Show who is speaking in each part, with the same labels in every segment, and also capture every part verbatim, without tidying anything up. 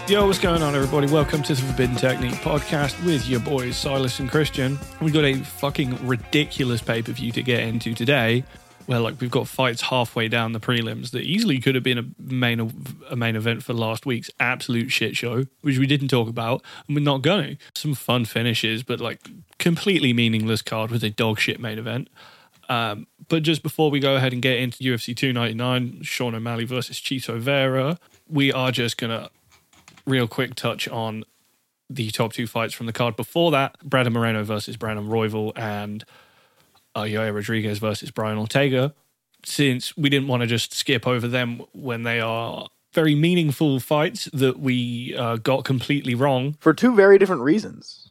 Speaker 1: Yo, what's going on, everybody? Welcome to the Forbidden Technique podcast with your boys Silas and Christian. We've got a fucking ridiculous pay-per-view to get into today, where like we've got fights halfway down the prelims that easily could have been a main a main event for last week's absolute shit show, which we didn't talk about, and we're not going to. Some fun finishes, but like completely meaningless card with a dog shit main event. Um, but just before we go ahead and get into U F C two ninety-nine, Sean O'Malley versus Chito Vera, we are just gonna real quick touch on the top two fights from the card before that. Brandon Moreno versus Brandon Royval and uh, Yair Rodriguez versus Brian Ortega. Since we didn't want to just skip over them when they are very meaningful fights that we uh, got completely wrong.
Speaker 2: For two very different reasons.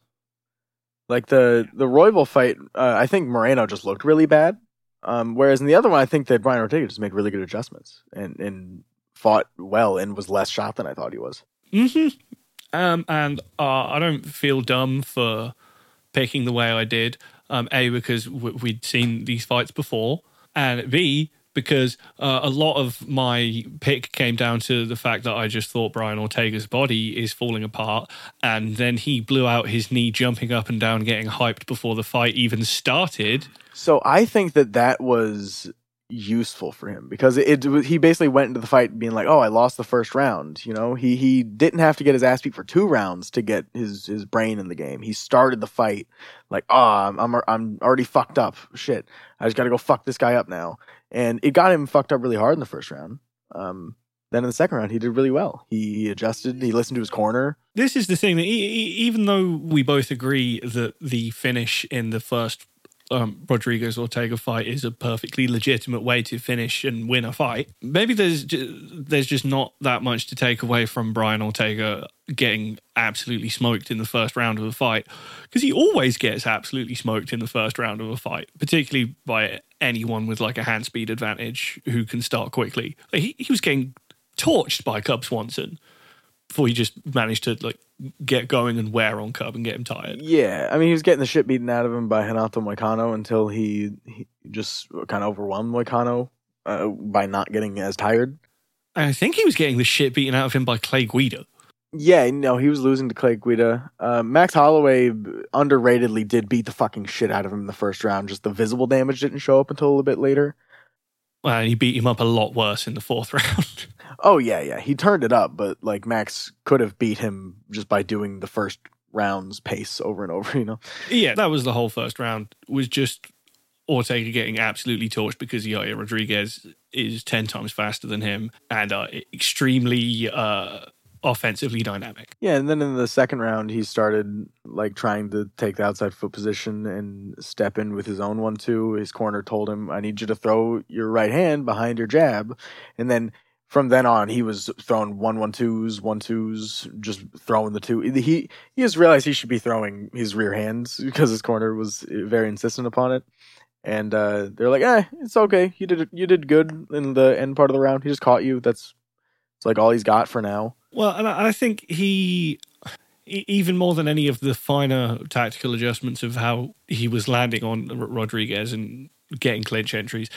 Speaker 2: Like the, the Royval fight, uh, I think Moreno just looked really bad. Um, whereas in the other one, I think that Brian Ortega just made really good adjustments and, and fought well and was less shot than I thought he was.
Speaker 1: Mm-hmm. Um, and uh, I don't feel dumb for picking the way I did. Um, A, because w- we'd seen these fights before, and B, because uh, a lot of my pick came down to the fact that I just thought Brian Ortega's body is falling apart, and then he blew out his knee jumping up and down, getting hyped before the fight even started.
Speaker 2: So I think that that was useful for him because it, it he basically went into the fight being like, oh, I lost the first round. You know, he he didn't have to get his ass beat for two rounds to get his his brain in the game. He started the fight like, oh, I'm I'm, I'm already fucked up. Shit, I just got to go fuck this guy up now. And it got him fucked up really hard in the first round. Um, then in the second round, he did really well. He, he adjusted. He listened to his corner.
Speaker 1: This is the thing that e- e- even though we both agree that the finish in the first Um, Rodriguez Ortega fight is a perfectly legitimate way to finish and win a fight, maybe there's ju- there's just not that much to take away from Brian Ortega getting absolutely smoked in the first round of a fight, because he always gets absolutely smoked in the first round of a fight, particularly by anyone with like a hand speed advantage who can start quickly. Like, he, he was getting torched by Cub Swanson before he just managed to like get going and wear on Cub and get him tired.
Speaker 2: Yeah, I mean, he was getting the shit beaten out of him by Renato Moicano until he, he just kind of overwhelmed Moicano uh, by not getting as tired.
Speaker 1: I think he was getting the shit beaten out of him by Clay Guida.
Speaker 2: Yeah, no, he was losing to Clay Guida. Uh, Max Holloway underratedly did beat the fucking shit out of him in the first round. Just the visible damage didn't show up until a little bit later.
Speaker 1: Well, he beat him up a lot worse in the fourth round.
Speaker 2: Oh, yeah, yeah. He turned it up, but like Max could have beat him just by doing the first round's pace over and over, you know?
Speaker 1: Yeah, that was the whole first round, was just Ortega getting absolutely torched because Yair Rodriguez is ten times faster than him and uh, extremely uh, offensively dynamic.
Speaker 2: Yeah, and then in the second round, he started like trying to take the outside foot position and step in with his own one two. His corner told him, I need you to throw your right hand behind your jab. And then from then on, he was throwing one one twos, one twos, just throwing the two. He he just realized he should be throwing his rear hands because his corner was very insistent upon it. And uh, they're like, eh, it's okay. You did you did good in the end part of the round. He just caught you. That's it's like all he's got for now.
Speaker 1: Well, and I think he, even more than any of the finer tactical adjustments of how he was landing on Rodriguez and getting clinch entries,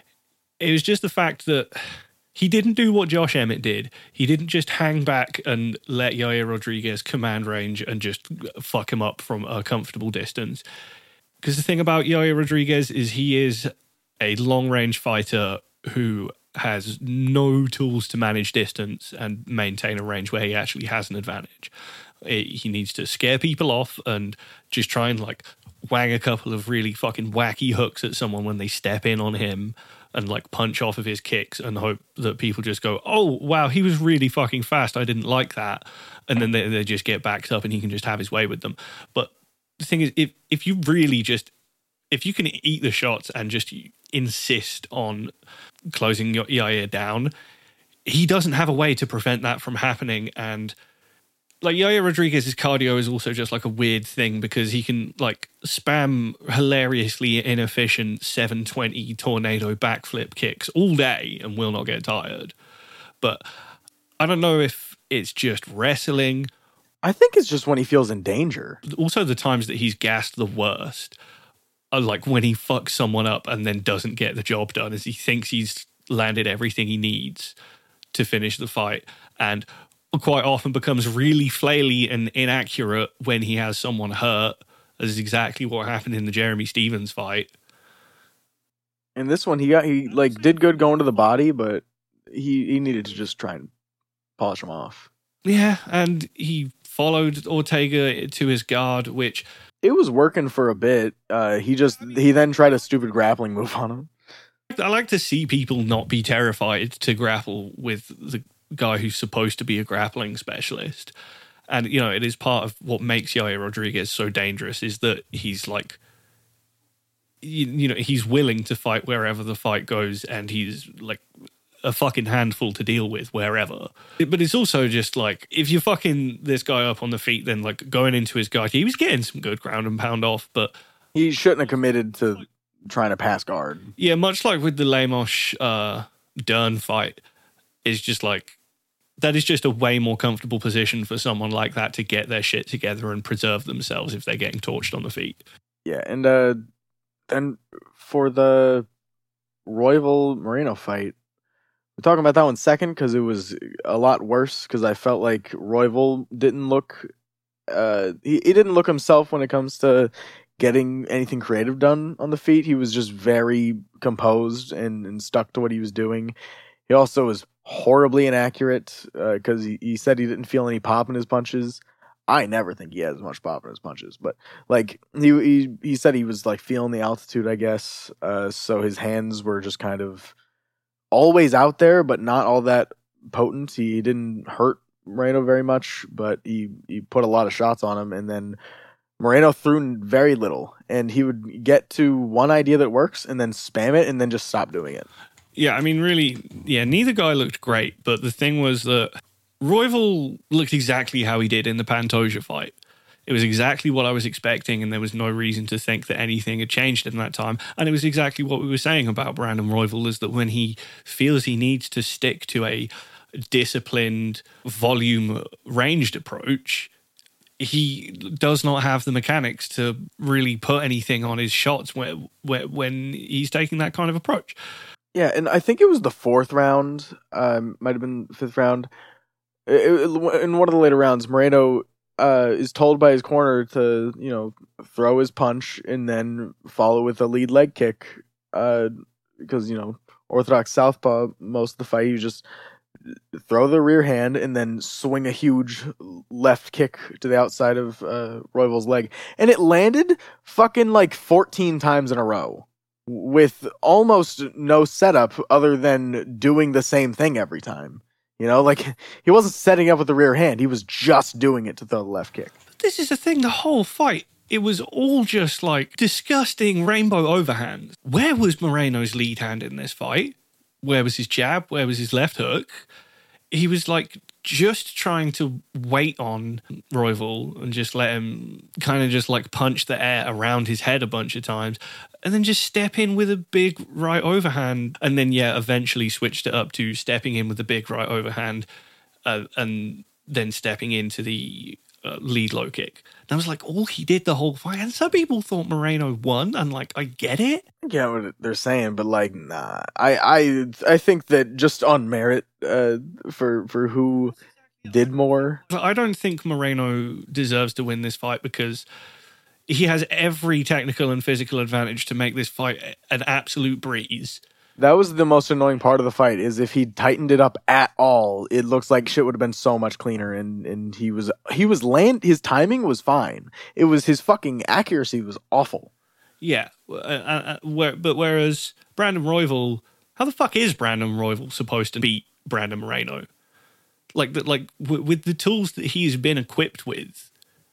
Speaker 1: it was just the fact that he didn't do what Josh Emmett did. He didn't just hang back and let Yair Rodriguez command range and just fuck him up from a comfortable distance. Because the thing about Yair Rodriguez is he is a long-range fighter who has no tools to manage distance and maintain a range where he actually has an advantage. He needs to scare people off and just try and like wang a couple of really fucking wacky hooks at someone when they step in on him and like punch off of his kicks and hope that people just go, oh, wow, he was really fucking fast. I didn't like that. And then they, they just get backed up and he can just have his way with them. But the thing is, if if you really just, if you can eat the shots and just insist on closing your Yair down, he doesn't have a way to prevent that from happening. And like Yair Rodriguez's cardio is also just like a weird thing because he can like spam hilariously inefficient seven twenty tornado backflip kicks all day and will not get tired. But I don't know if it's just wrestling.
Speaker 2: I think it's just when he feels in danger.
Speaker 1: Also, the times that he's gassed the worst are like when he fucks someone up and then doesn't get the job done, as he thinks he's landed everything he needs to finish the fight. And quite often becomes really flaily and inaccurate when he has someone hurt, as is exactly what happened in the Jeremy Stevens fight.
Speaker 2: In this one, he got he like did good going to the body, but he he needed to just try and polish him off.
Speaker 1: Yeah, and he followed Ortega to his guard, which
Speaker 2: it was working for a bit. Uh, he just he then tried a stupid grappling move on him.
Speaker 1: I like to see people not be terrified to grapple with the guy who's supposed to be a grappling specialist. And, you know, it is part of what makes Yair Rodriguez so dangerous is that he's like, you, you know, he's willing to fight wherever the fight goes, and he's like a fucking handful to deal with wherever. But it's also just like, if you're fucking this guy up on the feet, then like going into his guard, he was getting some good ground and pound off, but
Speaker 2: he shouldn't have committed to trying to pass guard.
Speaker 1: Yeah, much like with the Lemos uh, Dern fight, it's just like, that is just a way more comfortable position for someone like that to get their shit together and preserve themselves if they're getting torched on the feet.
Speaker 2: Yeah, and uh, then for the Royval Moreno fight, we're talking about that one second because it was a lot worse because I felt like Royval didn't look, uh, he, he didn't look himself when it comes to getting anything creative done on the feet. He was just very composed and, and stuck to what he was doing. He also was horribly inaccurate because uh, he, he said he didn't feel any pop in his punches. I never think he has much pop in his punches, but like he he, he said he was like feeling the altitude, I guess. Uh, so his hands were just kind of always out there, but not all that potent. He didn't hurt Moreno very much, but he, he put a lot of shots on him, and then Moreno threw very little, and he would get to one idea that works and then spam it and then just stop doing it.
Speaker 1: Yeah, I mean, really, yeah, neither guy looked great, but the thing was that Royval looked exactly how he did in the Pantoja fight. It was exactly what I was expecting, and there was no reason to think that anything had changed in that time. And it was exactly what we were saying about Brandon Royval, is that when he feels he needs to stick to a disciplined, volume-ranged approach, he does not have the mechanics to really put anything on his shots where, where, when he's taking that kind of approach.
Speaker 2: Yeah, and I think it was the fourth round, um, might have been the fifth round. It, it, in one of the later rounds, Moreno uh, is told by his corner to, you know, throw his punch and then follow with a lead leg kick. Uh, because, you know, orthodox southpaw, most of the fight, you just throw the rear hand and then swing a huge left kick to the outside of uh, Royval's leg. And it landed fucking like fourteen times in a row, with almost no setup other than doing the same thing every time. You know, like he wasn't setting up with the rear hand. He was just doing it to throw the left kick.
Speaker 1: But this is the thing, the whole fight, it was all just like disgusting rainbow overhands. Where was Moreno's lead hand in this fight? Where was his jab? Where was his left hook? He was like just trying to wait on Royval and just let him kind of just like punch the air around his head a bunch of times and then just step in with a big right overhand. And then, yeah, eventually switched it up to stepping in with a big right overhand uh, and then stepping into the uh, lead low kick. And I was like, all he did the whole fight. And some people thought Moreno won, and like, I get it.
Speaker 2: I get what they're saying, but like, nah. I I I think that just on merit, uh, for for who did more.
Speaker 1: I don't think Moreno deserves to win this fight because he has every technical and physical advantage to make this fight an absolute breeze.
Speaker 2: That was the most annoying part of the fight, is if he tightened it up at all, it looks like shit would have been so much cleaner. And, and he was, he was land, his timing was fine. It was his fucking accuracy was awful.
Speaker 1: Yeah. Uh, uh, where, but whereas Brandon Royval, how the fuck is Brandon Royval supposed to beat Brandon Moreno? Like, that, like w- with the tools that he's been equipped with,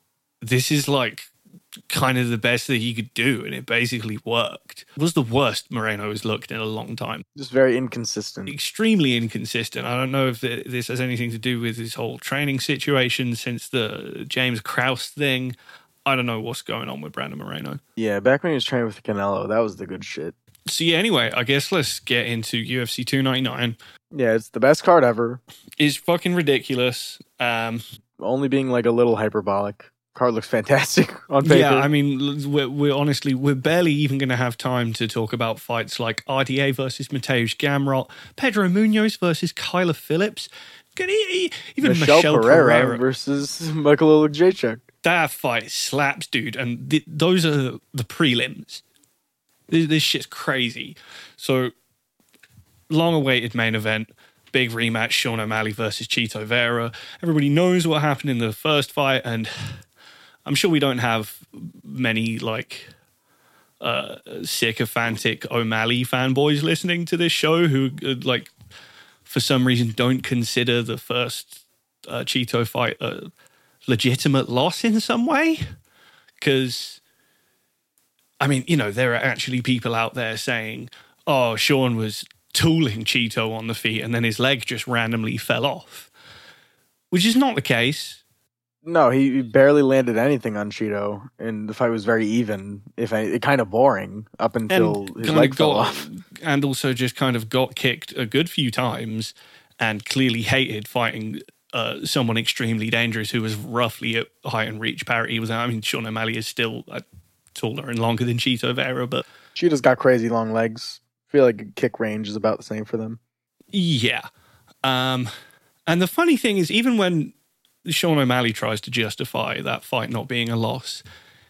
Speaker 1: this is like kind of the best that he could do, and it basically worked. It was the worst Moreno has looked in a long time.
Speaker 2: Just very inconsistent.
Speaker 1: Extremely inconsistent. I don't know if it, this has anything to do with his whole training situation since the James Krause thing. I don't know what's going on with Brandon Moreno.
Speaker 2: Yeah, back when he was training with Canelo, that was the good shit.
Speaker 1: So yeah, anyway, I guess let's get into U F C two ninety-nine.
Speaker 2: Yeah, it's the best card ever.
Speaker 1: It's fucking ridiculous. Um,
Speaker 2: Only being like a little hyperbolic. Card looks fantastic on paper.
Speaker 1: Yeah, I mean, we're, we're honestly, we're barely even going to have time to talk about fights like R D A versus Mateusz Gamrot, Pedro Munoz versus Kyler Phillips, Can he, he, even
Speaker 2: Michelle,
Speaker 1: Michelle
Speaker 2: Pereira,
Speaker 1: Pereira
Speaker 2: versus Michael Olajaychuk.
Speaker 1: That fight slaps, dude. And th- those are the prelims. This, this shit's crazy. So, long-awaited main event. Big rematch, Sean O'Malley versus Chito Vera. Everybody knows what happened in the first fight, and I'm sure we don't have many, like, uh, sycophantic O'Malley fanboys listening to this show who, uh, like, for some reason don't consider the first uh, Chito fight a legitimate loss in some way. Because, I mean, you know, there are actually people out there saying, oh, Sean was tooling Chito on the feet and then his leg just randomly fell off, which is not the case.
Speaker 2: No, he barely landed anything on Chito, and the fight was very even, if any, it kind of boring up until
Speaker 1: and
Speaker 2: his leg fell
Speaker 1: got,
Speaker 2: off.
Speaker 1: And also just kind of got kicked a good few times and clearly hated fighting uh, someone extremely dangerous who was roughly at height and reach parity. Was I mean, Sean O'Malley is still uh, taller and longer than Chito Vera, but
Speaker 2: Chito's got crazy long legs. I feel like kick range is about the same for them.
Speaker 1: Yeah. Um, and the funny thing is, even when Sean O'Malley tries to justify that fight not being a loss,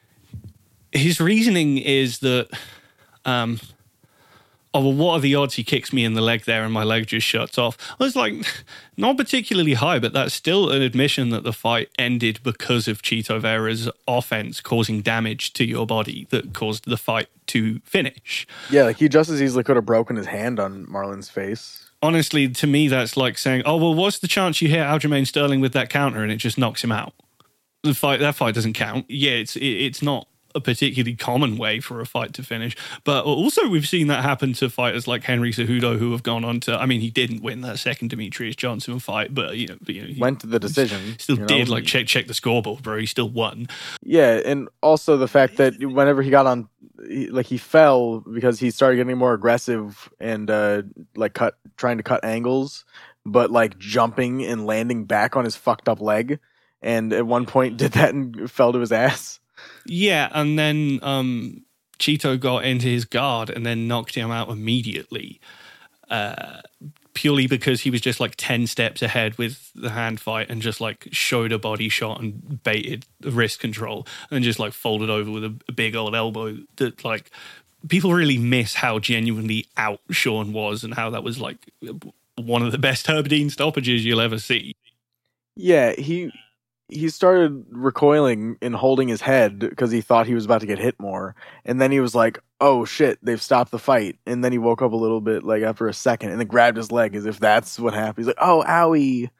Speaker 1: his reasoning is that, um, oh, well, what are the odds he kicks me in the leg there and my leg just shuts off? I was like, not particularly high, but that's still an admission that the fight ended because of Chito Vera's offense causing damage to your body that caused the fight to finish.
Speaker 2: Yeah, like he just as easily could have broken his hand on Marlon's face.
Speaker 1: Honestly, to me, that's like saying, oh, well, what's the chance you hit Aljamain Sterling with that counter and it just knocks him out? The fight, that fight doesn't count. Yeah, it's it, it's not a particularly common way for a fight to finish. But also we've seen that happen to fighters like Henry Cejudo who have gone on to, I mean, he didn't win that second Demetrius Johnson fight, but, you know, but, you know he
Speaker 2: went to the decision.
Speaker 1: Still
Speaker 2: you know?
Speaker 1: did, like, check check the scoreboard, bro. He still won.
Speaker 2: Yeah, and also the fact that whenever he got on, he, like, he fell because he started getting more aggressive and, uh, like, cut trying to cut angles, but, like, jumping and landing back on his fucked up leg. And at one point did that and fell to his ass.
Speaker 1: Yeah, and then um, Chito got into his guard and then knocked him out immediately, uh, purely because he was just like ten steps ahead with the hand fight and just like showed a body shot and baited the wrist control and just like folded over with a, a big old elbow that like people really miss how genuinely out Sean was and how that was like one of the best Herb Dean stoppages you'll ever see.
Speaker 2: Yeah, he... He started recoiling and holding his head because he thought he was about to get hit more. And then he was like, oh shit, they've stopped the fight. And then he woke up a little bit like after a second and then grabbed his leg as if that's what happened. He's like, oh, owie.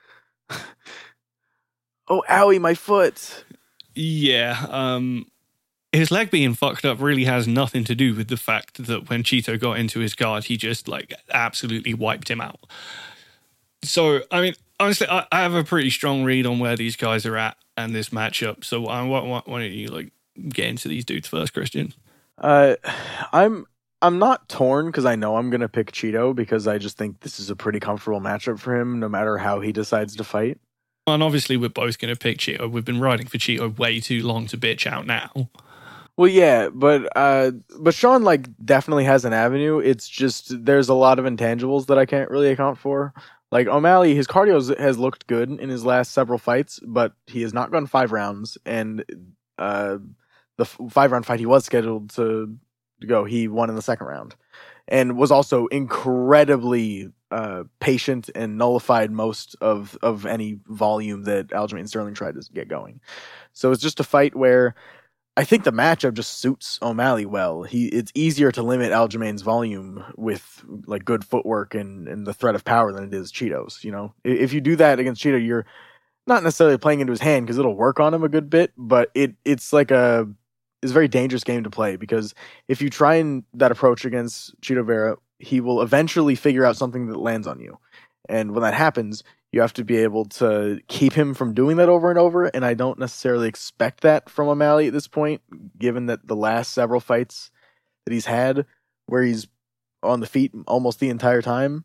Speaker 2: oh, owie, my foot.
Speaker 1: Yeah. Um, his leg being fucked up really has nothing to do with the fact that when Chito got into his guard, he just like absolutely wiped him out. So, I mean, honestly, I, I have a pretty strong read on where these guys are at and this matchup. So, uh, why, why, why don't you like get into these dudes first, Christian?
Speaker 2: Uh, I'm I'm not torn because I know I'm gonna pick Chito because I just think this is a pretty comfortable matchup for him, no matter how he decides to fight.
Speaker 1: And obviously, we're both gonna pick Chito. We've been riding for Chito way too long to bitch out now.
Speaker 2: Well, yeah, but uh, but Sean like definitely has an avenue. It's just there's a lot of intangibles that I can't really account for. Like, O'Malley, his cardio has looked good in his last several fights, but he has not gone five rounds. And uh, the f- five-round fight he was scheduled to, to go, he won in the second round. And was also incredibly uh, patient and nullified most of, of any volume that Aljamain Sterling tried to get going. So it's just a fight where I think the matchup just suits O'Malley well. He it's easier to limit Aljamain's volume with like good footwork and, and the threat of power than it is Chito's. You know, if you do that against Chito, you're not necessarily playing into his hand because it'll work on him a good bit, but it it's like a it's a very dangerous game to play because if you try and that approach against Chito Vera, he will eventually figure out something that lands on you, and when that happens, you have to be able to keep him from doing that over and over, and I don't necessarily expect that from O'Malley at this point, given that the last several fights that he's had, where he's on the feet almost the entire time,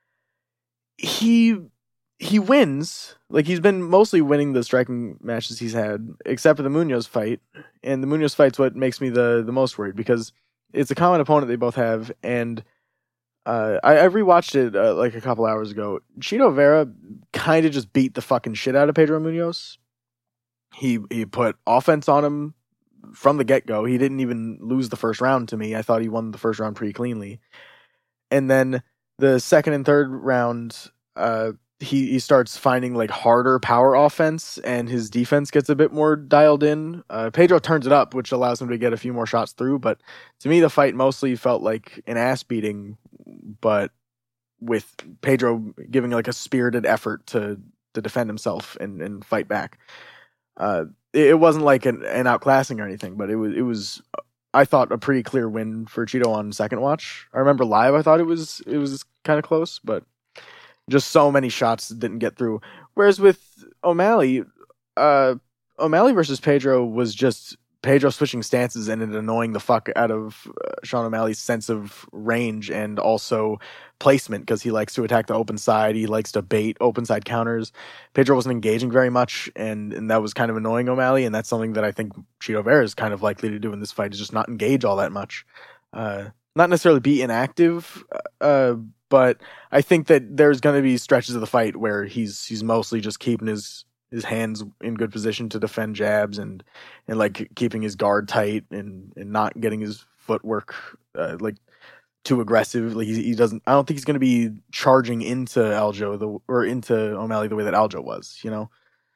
Speaker 2: he he wins. Like, he's been mostly winning the striking matches he's had, except for the Munoz fight, and the Munoz fight's what makes me the, the most worried, because it's a common opponent they both have, and Uh, I, I rewatched it uh, like a couple hours ago. Chito Vera kind of just beat the fucking shit out of Pedro Munoz. He he put offense on him from the get-go. He didn't even lose the first round to me. I thought he won the first round pretty cleanly. And then the second and third round, uh, he, he starts finding like harder power offense, and his defense gets a bit more dialed in. Uh, Pedro turns it up, which allows him to get a few more shots through. But to me, the fight mostly felt like an ass beating, but with Pedro giving like a spirited effort to to defend himself and, and fight back. Uh, it, it wasn't like an, an outclassing or anything, but it was it was I thought a pretty clear win for Chito on second watch. I remember live, I thought it was it was kind of close, but just so many shots didn't get through. Whereas with O'Malley, uh, O'Malley versus Pedro was just Pedro switching stances and it annoying the fuck out of uh, Sean O'Malley's sense of range and also placement, because he likes to attack the open side. He likes to bait open side counters. Pedro wasn't engaging very much, and, and that was kind of annoying O'Malley, and that's something that I think Chito Vera is kind of likely to do in this fight, is just not engage all that much. Uh, not necessarily be inactive, uh, but I think that there's going to be stretches of the fight where he's he's mostly just keeping his his hands in good position to defend jabs and and like keeping his guard tight and and not getting his footwork uh, like too aggressive. Like he, he doesn't. I don't think he's going to be charging into Aljo the or into O'Malley the way that Aljo was. You know.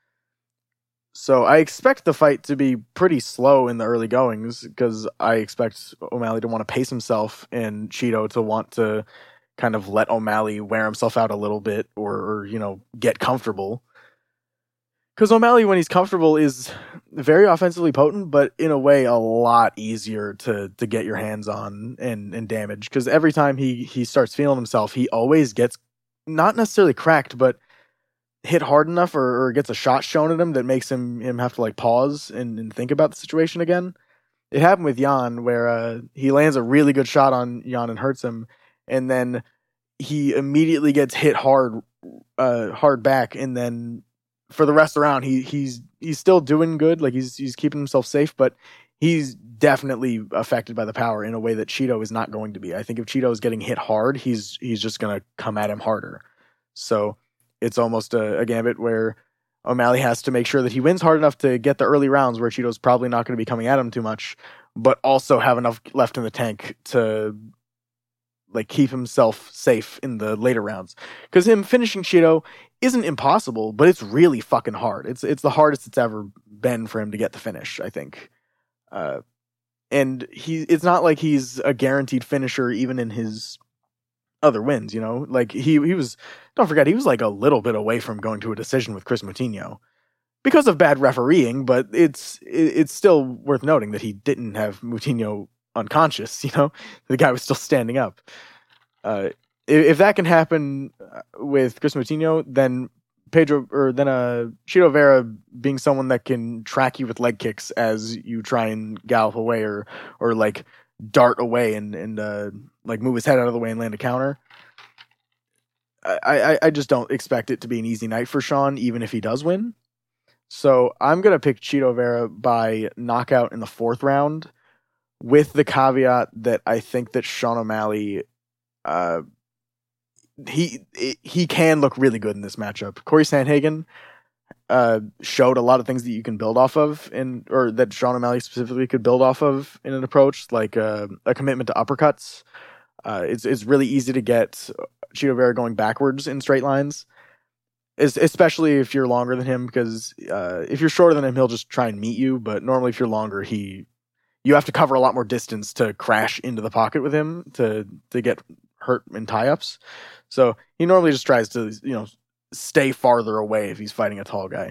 Speaker 2: So I expect the fight to be pretty slow in the early goings, because I expect O'Malley to want to pace himself and Chito to want to kind of let O'Malley wear himself out a little bit, or, or you know, get comfortable. Because O'Malley, when he's comfortable, is very offensively potent, but in a way a lot easier to to get your hands on and, and damage. Because every time he, he starts feeling himself, he always gets, not necessarily cracked, but hit hard enough or, or gets a shot shown at him that makes him, him have to like pause and, and think about the situation again. It happened with Jan, where uh, he lands a really good shot on Jan and hurts him, and then he immediately gets hit hard, uh, hard back, and then for the rest of the round, he he's he's still doing good. Like he's he's keeping himself safe, but he's definitely affected by the power in a way that Chito is not going to be. I think if Chito is getting hit hard, he's he's just going to come at him harder. So it's almost a, a gambit where O'Malley has to make sure that he wins hard enough to get the early rounds where Chito's probably not going to be coming at him too much, but also have enough left in the tank to like keep himself safe in the later rounds. Because him finishing Chito isn't impossible, but it's really fucking hard. It's it's the hardest it's ever been for him to get the finish, I think. Uh, and he it's not like he's a guaranteed finisher even in his other wins, you know? Like he he was, don't forget, he was like a little bit away from going to a decision with Chris Moutinho because of bad refereeing, but it's it's still worth noting that he didn't have Moutinho unconscious, you know? The guy was still standing up. Uh, if, if that can happen with Chris Moutinho, then Pedro or then uh Chito Vera being someone that can track you with leg kicks as you try and gallop away or or like dart away and and uh, like move his head out of the way and land a counter. I, I I just don't expect it to be an easy night for Sean, even if he does win. So I'm gonna pick Chito Vera by knockout in the fourth round, with the caveat that I think that Sean O'Malley, uh, he he can look really good in this matchup. Corey Sandhagen uh, showed a lot of things that you can build off of, in or that Sean O'Malley specifically could build off of in an approach, like uh, a commitment to uppercuts. Uh, it's it's really easy to get Chito Vera going backwards in straight lines, especially if you're longer than him, because uh, if you're shorter than him, he'll just try and meet you. But normally, if you're longer, he you have to cover a lot more distance to crash into the pocket with him to to get hurt in tie-ups. So he normally just tries to, you know, stay farther away if he's fighting a tall guy.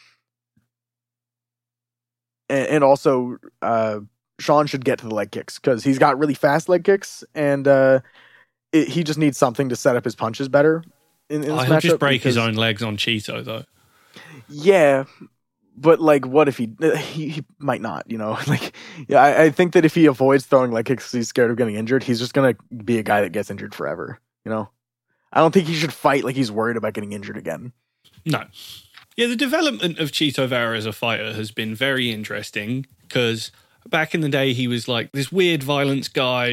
Speaker 2: And, and also, uh, Sean should get to the leg kicks because he's got really fast leg kicks, and uh, it, he just needs something to set up his punches better. In, in this
Speaker 1: oh, he'll just break
Speaker 2: because,
Speaker 1: his own legs on Chito, though.
Speaker 2: Yeah, but like, what if he he, he might not? You know, like, yeah, I, I think that if he avoids throwing leg kicks, he's scared of getting injured. He's just gonna be a guy that gets injured forever. You know, I don't think he should fight like he's worried about getting injured again.
Speaker 1: No. Yeah, the development of Chito Vera as a fighter has been very interesting because back in the day, he was like this weird violence guy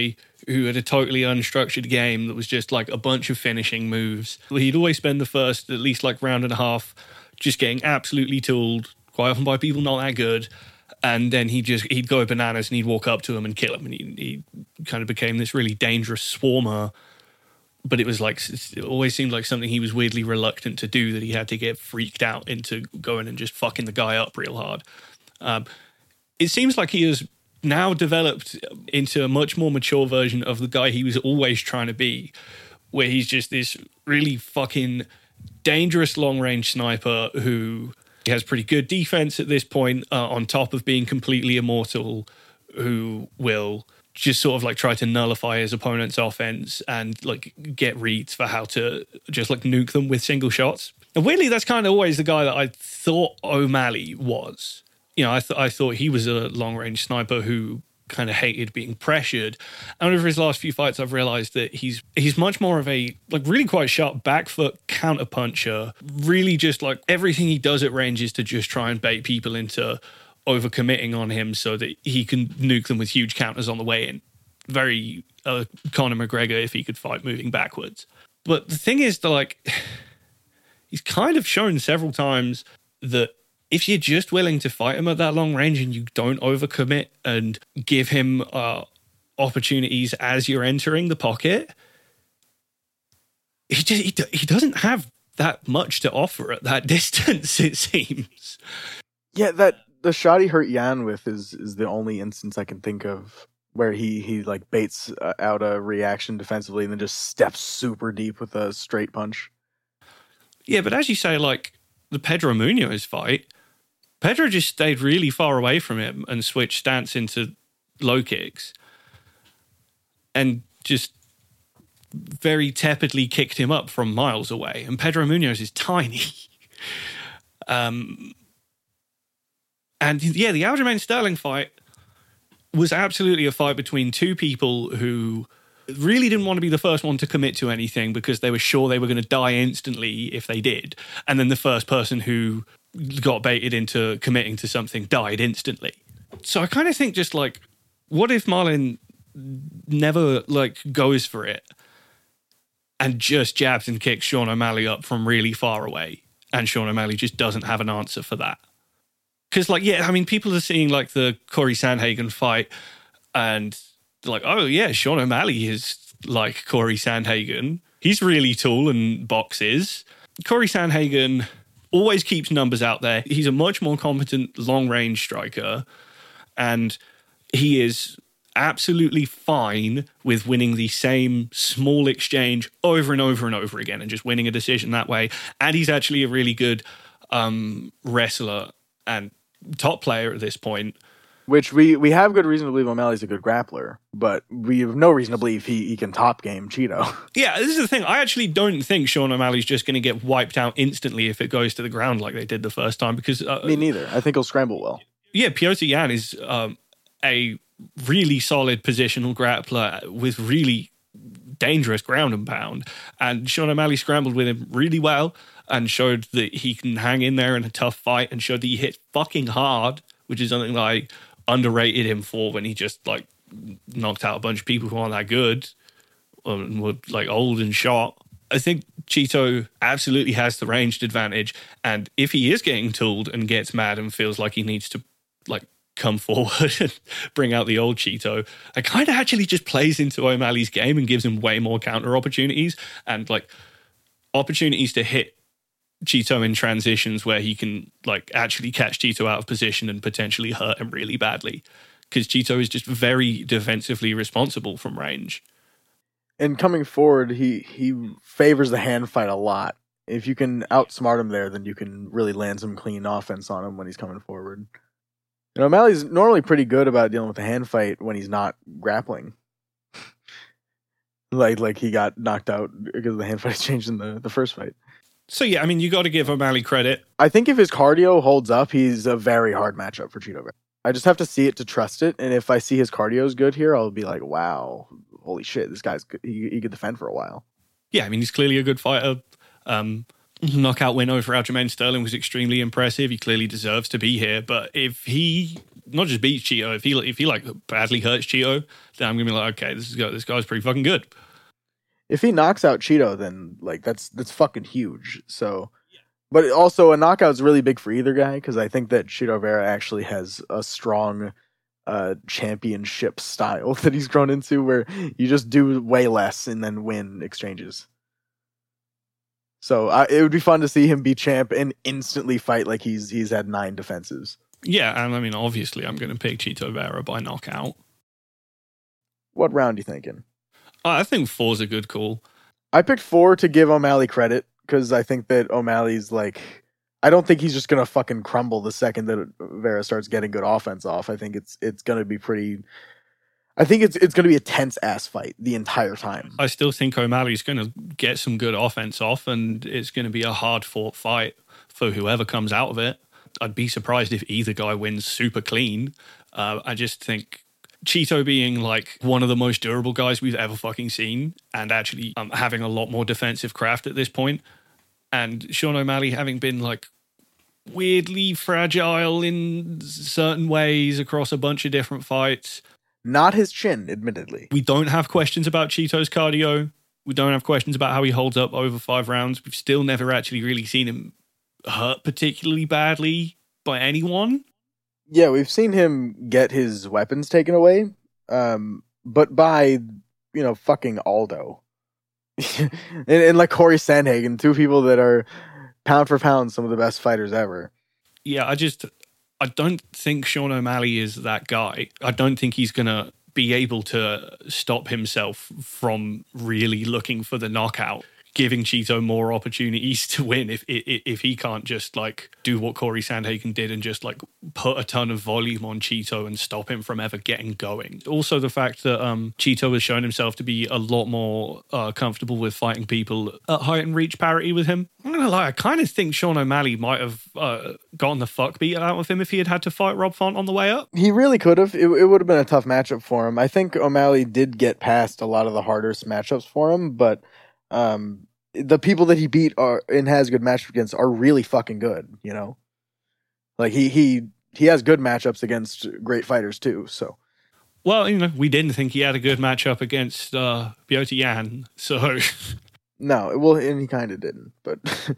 Speaker 1: who had a totally unstructured game that was just like a bunch of finishing moves. He'd always spend the first at least like round and a half just getting absolutely tooled, quite often by people not that good. And then he'd just, he'd go bananas and he'd walk up to him and kill him. And he, he kind of became this really dangerous swarmer. But it was like, it always seemed like something he was weirdly reluctant to do, that he had to get freaked out into going and just fucking the guy up real hard. Um, it seems like he has now developed into a much more mature version of the guy he was always trying to be, where he's just this really fucking dangerous long-range sniper who has pretty good defense at this point, uh, on top of being completely immortal, who will just sort of like try to nullify his opponent's offense and like get reads for how to just like nuke them with single shots. And weirdly, that's kind of always the guy that I thought O'Malley was. You know, I, th- I thought he was a long-range sniper who kind of hated being pressured. And over his last few fights, I've realized that he's he's much more of a like really quite sharp back foot counter puncher. Really, just like everything he does at range is to just try and bait people into overcommitting on him so that he can nuke them with huge counters on the way in. Very uh, Conor McGregor if he could fight moving backwards. But the thing is that like he's kind of shown several times that if you're just willing to fight him at that long range and you don't overcommit and give him uh, opportunities as you're entering the pocket, he just he, he doesn't have that much to offer at that distance, it seems.
Speaker 2: Yeah, that the shot he hurt Jan with is is the only instance I can think of where he he like baits uh, out a reaction defensively and then just steps super deep with a straight punch.
Speaker 1: Yeah, but as you say, like the Pedro Munoz fight, Pedro just stayed really far away from him and switched stance into low kicks and just very tepidly kicked him up from miles away. And Pedro Munoz is tiny. um, and yeah, the Aljamain Sterling fight was absolutely a fight between two people who really didn't want to be the first one to commit to anything because they were sure they were going to die instantly if they did. And then the first person who got baited into committing to something died instantly. So I kind of think just like, what if Marlon never like goes for it and just jabs and kicks Sean O'Malley up from really far away, and Sean O'Malley just doesn't have an answer for that? Because like, yeah, I mean, people are seeing like the Corey Sandhagen fight and like, oh yeah, Sean O'Malley is like Corey Sandhagen. He's really tall and boxes. Corey Sandhagen always keeps numbers out there. He's a much more competent long-range striker, and he is absolutely fine with winning the same small exchange over and over and over again and just winning a decision that way. And he's actually a really good um, wrestler and top player at this point.
Speaker 2: Which we, we have good reason to believe O'Malley's a good grappler, but we have no reason to believe he, he can top game Cheeto.
Speaker 1: Yeah, this is the thing. I actually don't think Sean O'Malley's just going to get wiped out instantly if it goes to the ground like they did the first time. Because uh,
Speaker 2: me neither. I think he'll scramble well.
Speaker 1: Yeah, Piotr Jan is um, a really solid positional grappler with really dangerous ground and pound. And Sean O'Malley scrambled with him really well and showed that he can hang in there in a tough fight and showed that he hits fucking hard, which is something like underrated him for when he just like knocked out a bunch of people who aren't that good and were like old and shot. I think Cheeto absolutely has the ranged advantage, and if he is getting tooled and gets mad and feels like he needs to like come forward and bring out the old Cheeto, it kind of actually just plays into O'Malley's game and gives him way more counter opportunities and like opportunities to hit Cheeto in transitions where he can like actually catch Cheeto out of position and potentially hurt him really badly, because Cheeto is just very defensively responsible from range.
Speaker 2: And coming forward, he he favors the hand fight a lot. If you can outsmart him there, then you can really land some clean offense on him when he's coming forward. You know, O'Malley's normally pretty good about dealing with the hand fight when he's not grappling. like like he got knocked out because the hand fight changed in the, the first fight.
Speaker 1: So, yeah, I mean, you got to give O'Malley credit.
Speaker 2: I think if his cardio holds up, he's a very hard matchup for Cheeto. I just have to see it to trust it. And if I see his cardio is good here, I'll be like, wow, holy shit, this guy's good. He, he could defend for a while.
Speaker 1: Yeah, I mean, he's clearly a good fighter. Um, knockout win over Aljamain Sterling was extremely impressive. He clearly deserves to be here. But if he not just beats Cheeto, if he if he like badly hurts Cheeto, then I'm gonna be like, okay, this is this guy's pretty fucking good.
Speaker 2: If he knocks out Cheeto, then like that's that's fucking huge. So, but also a knockout is really big for either guy because I think that Cheeto Vera actually has a strong uh, championship style that he's grown into, where you just do way less and then win exchanges. So uh, it would be fun to see him be champ and instantly fight like he's he's had nine defenses.
Speaker 1: Yeah, and I mean, obviously, I'm going to pick Cheeto Vera by knockout.
Speaker 2: What round are you thinking?
Speaker 1: I think four's a good call.
Speaker 2: I picked four to give O'Malley credit because I think that O'Malley's like, I don't think he's just gonna fucking crumble the second that Vera starts getting good offense off. I think it's it's gonna be pretty. I think it's it's gonna be a tense ass fight the entire time.
Speaker 1: I still think O'Malley's gonna get some good offense off, and it's gonna be a hard fought fight for whoever comes out of it. I'd be surprised if either guy wins super clean. Uh, I just think Cheeto being like one of the most durable guys we've ever fucking seen, and actually um, having a lot more defensive craft at this point, and Sean O'Malley having been like weirdly fragile in certain ways across a bunch of different fights.
Speaker 2: Not his chin, admittedly.
Speaker 1: We don't have questions about Cheeto's cardio. We don't have questions about how he holds up over five rounds. We've still never actually really seen him hurt particularly badly by anyone.
Speaker 2: Yeah, we've seen him get his weapons taken away, um, but by, you know, fucking Aldo. and, and like Corey Sandhagen, two people that are pound for pound some of the best fighters ever.
Speaker 1: Yeah, I just... I don't think Sean O'Malley is that guy. I don't think he's going to be able to stop himself from really looking for the knockout, giving Cheeto more opportunities to win if if, if he can't just like do what Corey Sandhagen did and just like put a ton of volume on Cheeto and stop him from ever getting going. Also, the fact that um, Cheeto has shown himself to be a lot more uh, comfortable with fighting people at height and reach parity with him. I'm not gonna lie, I kind of think Sean O'Malley might have uh, gotten the fuck beat out of him if he had had to fight Rob Font on the way up.
Speaker 2: He really could have. It, it would have been a tough matchup for him. I think O'Malley did get past a lot of the hardest matchups for him, but um, the people that he beat are and has good matchups against are really fucking good. You know, like he he he has good matchups against great fighters too. So.
Speaker 1: Well, you know, we didn't think he had a good matchup against uh, Petr Yan, so...
Speaker 2: No, well, and he kind of didn't, but...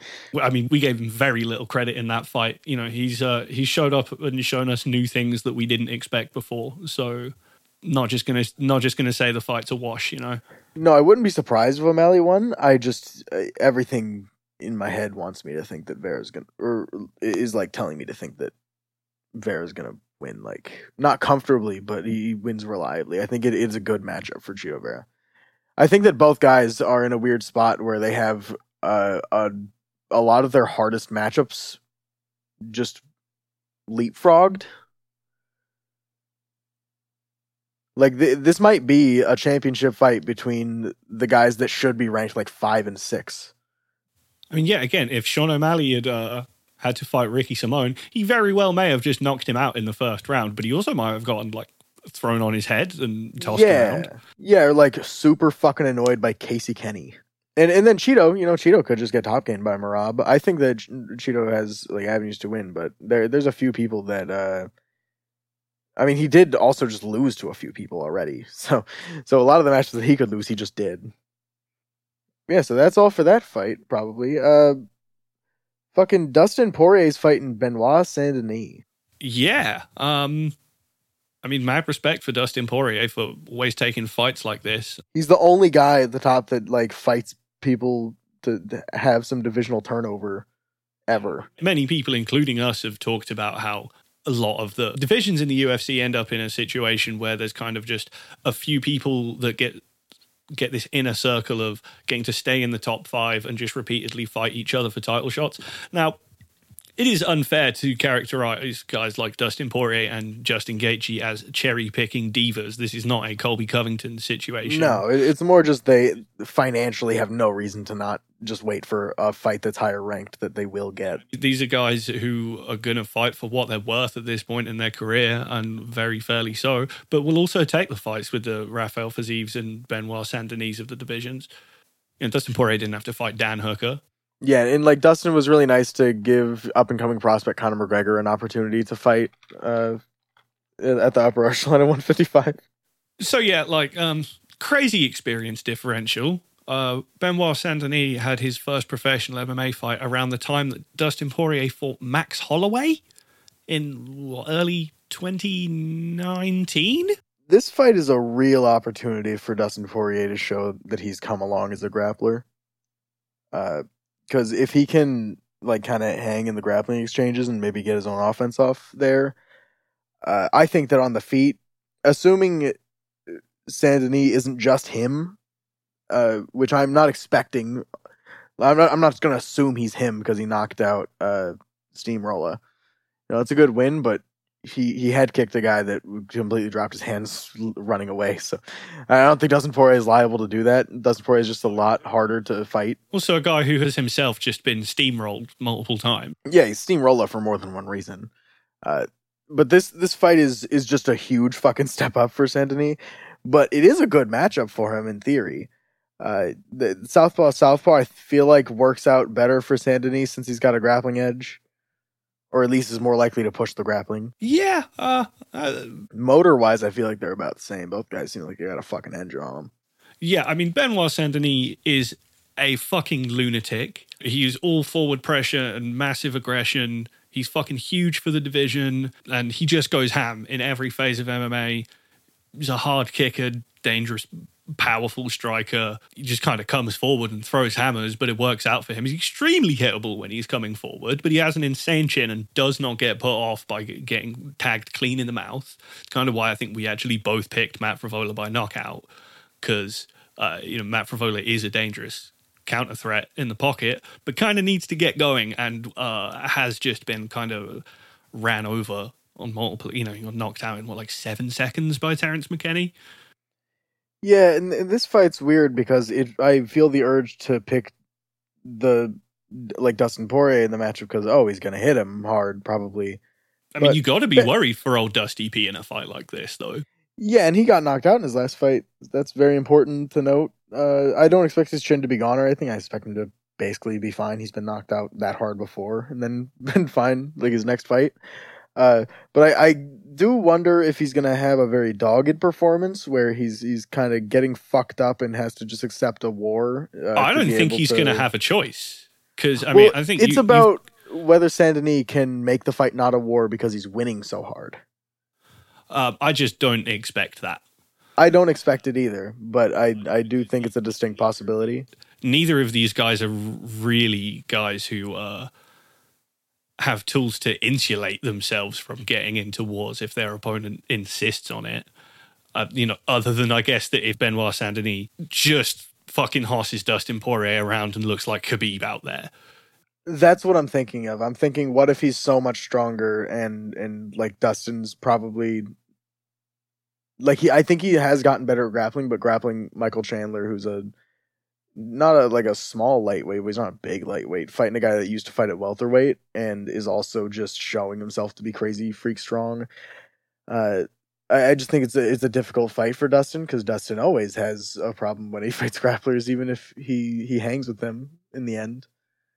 Speaker 1: I mean, we gave him very little credit in that fight. You know, he's uh, he's showed up and shown us new things that we didn't expect before, so not just gonna not just gonna say the fight's a wash, you know?
Speaker 2: No, I wouldn't be surprised if O'Malley won. I just... Uh, everything in my head wants me to think that Vera's gonna... Or is, like, telling me to think that Vera's gonna win, like, not comfortably, but he wins reliably. I think it is a good matchup for Cheeto Vera. I think that both guys are in a weird spot where they have uh, a a lot of their hardest matchups just leapfrogged. Like th- this might be a championship fight between the guys that should be ranked like five and six.
Speaker 1: I mean, yeah. Again, if Sean O'Malley had uh, had to fight Ricky Simone, he very well may have just knocked him out in the first round, but he also might have gotten like thrown on his head and tossed
Speaker 2: yeah.
Speaker 1: around.
Speaker 2: Yeah, or like super fucking annoyed by Casey Kenny. And and then Cheeto, you know, Cheeto could just get top gained by Merab. I think that Cheeto has like avenues to win, but there there's a few people that uh I mean, he did also just lose to a few people already. So so a lot of the matches that he could lose, he just did. Yeah, so that's all for that fight, probably. Uh fucking Dustin Poirier's fighting Benoit Saint-Denis.
Speaker 1: Yeah. Um I mean, mad respect for Dustin Poirier for always taking fights like this.
Speaker 2: He's the only guy at the top that like fights people to, to have some divisional turnover ever.
Speaker 1: Many people, including us, have talked about how a lot of the divisions in the U F C end up in a situation where there's kind of just a few people that get get this inner circle of getting to stay in the top five and just repeatedly fight each other for title shots. Now, it is unfair to characterize guys like Dustin Poirier and Justin Gaethje as cherry-picking divas. This is not a Colby Covington situation.
Speaker 2: No, it's more just they financially have no reason to not just wait for a fight that's higher ranked that they will get.
Speaker 1: These are guys who are going to fight for what they're worth at this point in their career, and very fairly so, but will also take the fights with the Rafael Fizieves and Benoit Saint-Denis of the divisions. You know, Dustin Poirier didn't have to fight Dan Hooker.
Speaker 2: Yeah, and like Dustin was really nice to give up and coming prospect Conor McGregor an opportunity to fight uh, at the upper echelon at one fifty-five.
Speaker 1: So yeah, like um, crazy experience differential. Uh, Benoit Saint-Denis had his first professional M M A fight around the time that Dustin Poirier fought Max Holloway in what, early twenty nineteen.
Speaker 2: This fight is a real opportunity for Dustin Poirier to show that he's come along as a grappler. Because uh, if he can like kind of hang in the grappling exchanges and maybe get his own offense off there, uh, I think that on the feet, assuming Saint-Denis isn't just him, uh, which I'm not expecting. I'm not. I'm not going to assume he's him because he knocked out uh, Steamroller. You know, it's a good win, but he he head kicked a guy that completely dropped his hands running away. So I don't think Dustin Poirier is liable to do that. Dustin Poirier is just a lot harder to fight.
Speaker 1: Also, a guy who has himself just been steamrolled multiple times.
Speaker 2: Yeah, he's Steamroller for more than one reason. Uh, but this this fight is is just a huge fucking step up for Saint-Denis. But it is a good matchup for him in theory. Uh, the Southpaw Southpaw I feel like works out better for Saint-Denis since he's got a grappling edge, or at least is more likely to push the grappling.
Speaker 1: Yeah. Uh, uh,
Speaker 2: Motor wise, I feel like they're about the same. Both guys seem like they got a fucking engine on them.
Speaker 1: Yeah, I mean Benoit Saint-Denis is a fucking lunatic. He's all forward pressure and massive aggression. He's fucking huge for the division, and he just goes ham in every phase of M M A. He's a hard kicker, dangerous, powerful striker. He just kind of comes forward and throws hammers, but it works out for him. He's extremely hittable when he's coming forward, but he has an insane chin and does not get put off by getting tagged clean in the mouth. It's kind of why I think we actually both picked Matt Frevola by knockout, because uh, you know Matt Frevola is a dangerous counter threat in the pocket, but kind of needs to get going and uh, has just been kind of ran over on multiple, you know, he got knocked out in what, like seven seconds by Terrence McKinney.
Speaker 2: Yeah, and, and this fight's weird because it. I feel the urge to pick the like Dustin Poirier in the matchup because oh, he's gonna hit him hard probably.
Speaker 1: I mean, but, you got to be but, worried for old Dusty P in a fight like this, though.
Speaker 2: Yeah, and he got knocked out in his last fight. That's very important to note. Uh, I don't expect his chin to be gone or anything. I expect him to basically be fine. He's been knocked out that hard before and then been fine like his next fight. Uh, but I, I do wonder if he's gonna have a very dogged performance where he's he's kind of getting fucked up and has to just accept a war. Uh,
Speaker 1: I don't think he's to... gonna have a choice because I
Speaker 2: well,
Speaker 1: mean I think
Speaker 2: it's
Speaker 1: you,
Speaker 2: about you've... whether Saint-Denis can make the fight not a war because he's winning so hard.
Speaker 1: Uh, I just don't expect that.
Speaker 2: I don't expect it either, but I I do think it's a distinct possibility.
Speaker 1: Neither of these guys are really guys who uh, have tools to insulate themselves from getting into wars if their opponent insists on it. Uh, you know, other than I guess that if Benoit Saint-Denis just fucking hosses Dustin Poirier around and looks like Khabib out there.
Speaker 2: That's what I'm thinking of. I'm thinking, what if he's so much stronger and and like Dustin's probably like he. I think he has gotten better at grappling, but grappling Michael Chandler, who's a not a like a small lightweight, but he's not a big lightweight, fighting a guy that used to fight at welterweight and is also just showing himself to be crazy freak strong. Uh, I, I just think it's a it's a difficult fight for Dustin because Dustin always has a problem when he fights grapplers, even if he he hangs with them in the end.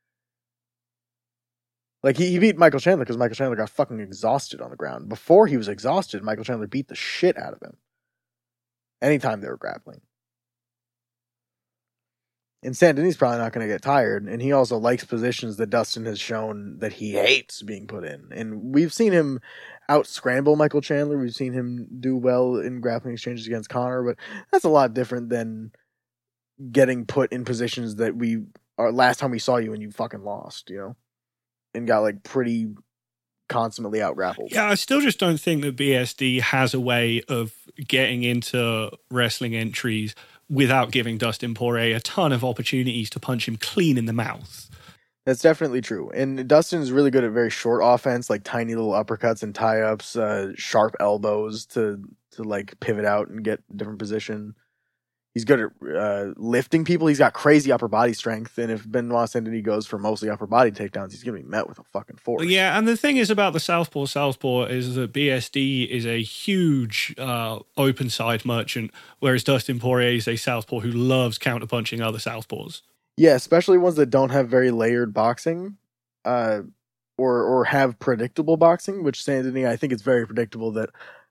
Speaker 2: Like, he, he beat Michael Chandler because Michael Chandler got fucking exhausted on the ground. Before he was exhausted, Michael Chandler beat the shit out of him. Anytime they were grappling. And Saint-Denis probably not going to get tired. And he also likes positions that Dustin has shown that he hates being put in. And we've seen him out-scramble Michael Chandler. We've seen him do well in grappling exchanges against Conor. But that's a lot different than getting put in positions that we... Our last time we saw you and you fucking lost, you know? And got like pretty consummately out grappled.
Speaker 1: Yeah, I still just don't think that B S D has a way of getting into wrestling entries without giving Dustin Poirier a ton of opportunities to punch him clean in the mouth.
Speaker 2: That's definitely true. And Dustin's really good at very short offense, like tiny little uppercuts and tie-ups, uh, sharp elbows to to like pivot out and get different position. He's good at uh, lifting people. He's got crazy upper body strength. And if Benoit Saint-Denis goes for mostly upper body takedowns, he's going to be met with a fucking force.
Speaker 1: Yeah, and the thing is about the Southpaw Southpaw is that B S D is a huge uh, open side merchant, whereas Dustin Poirier is a Southpaw who loves counterpunching other Southpaws.
Speaker 2: Yeah, especially ones that don't have very layered boxing uh, or or have predictable boxing, which Saint-Denis, I think it's very predictable that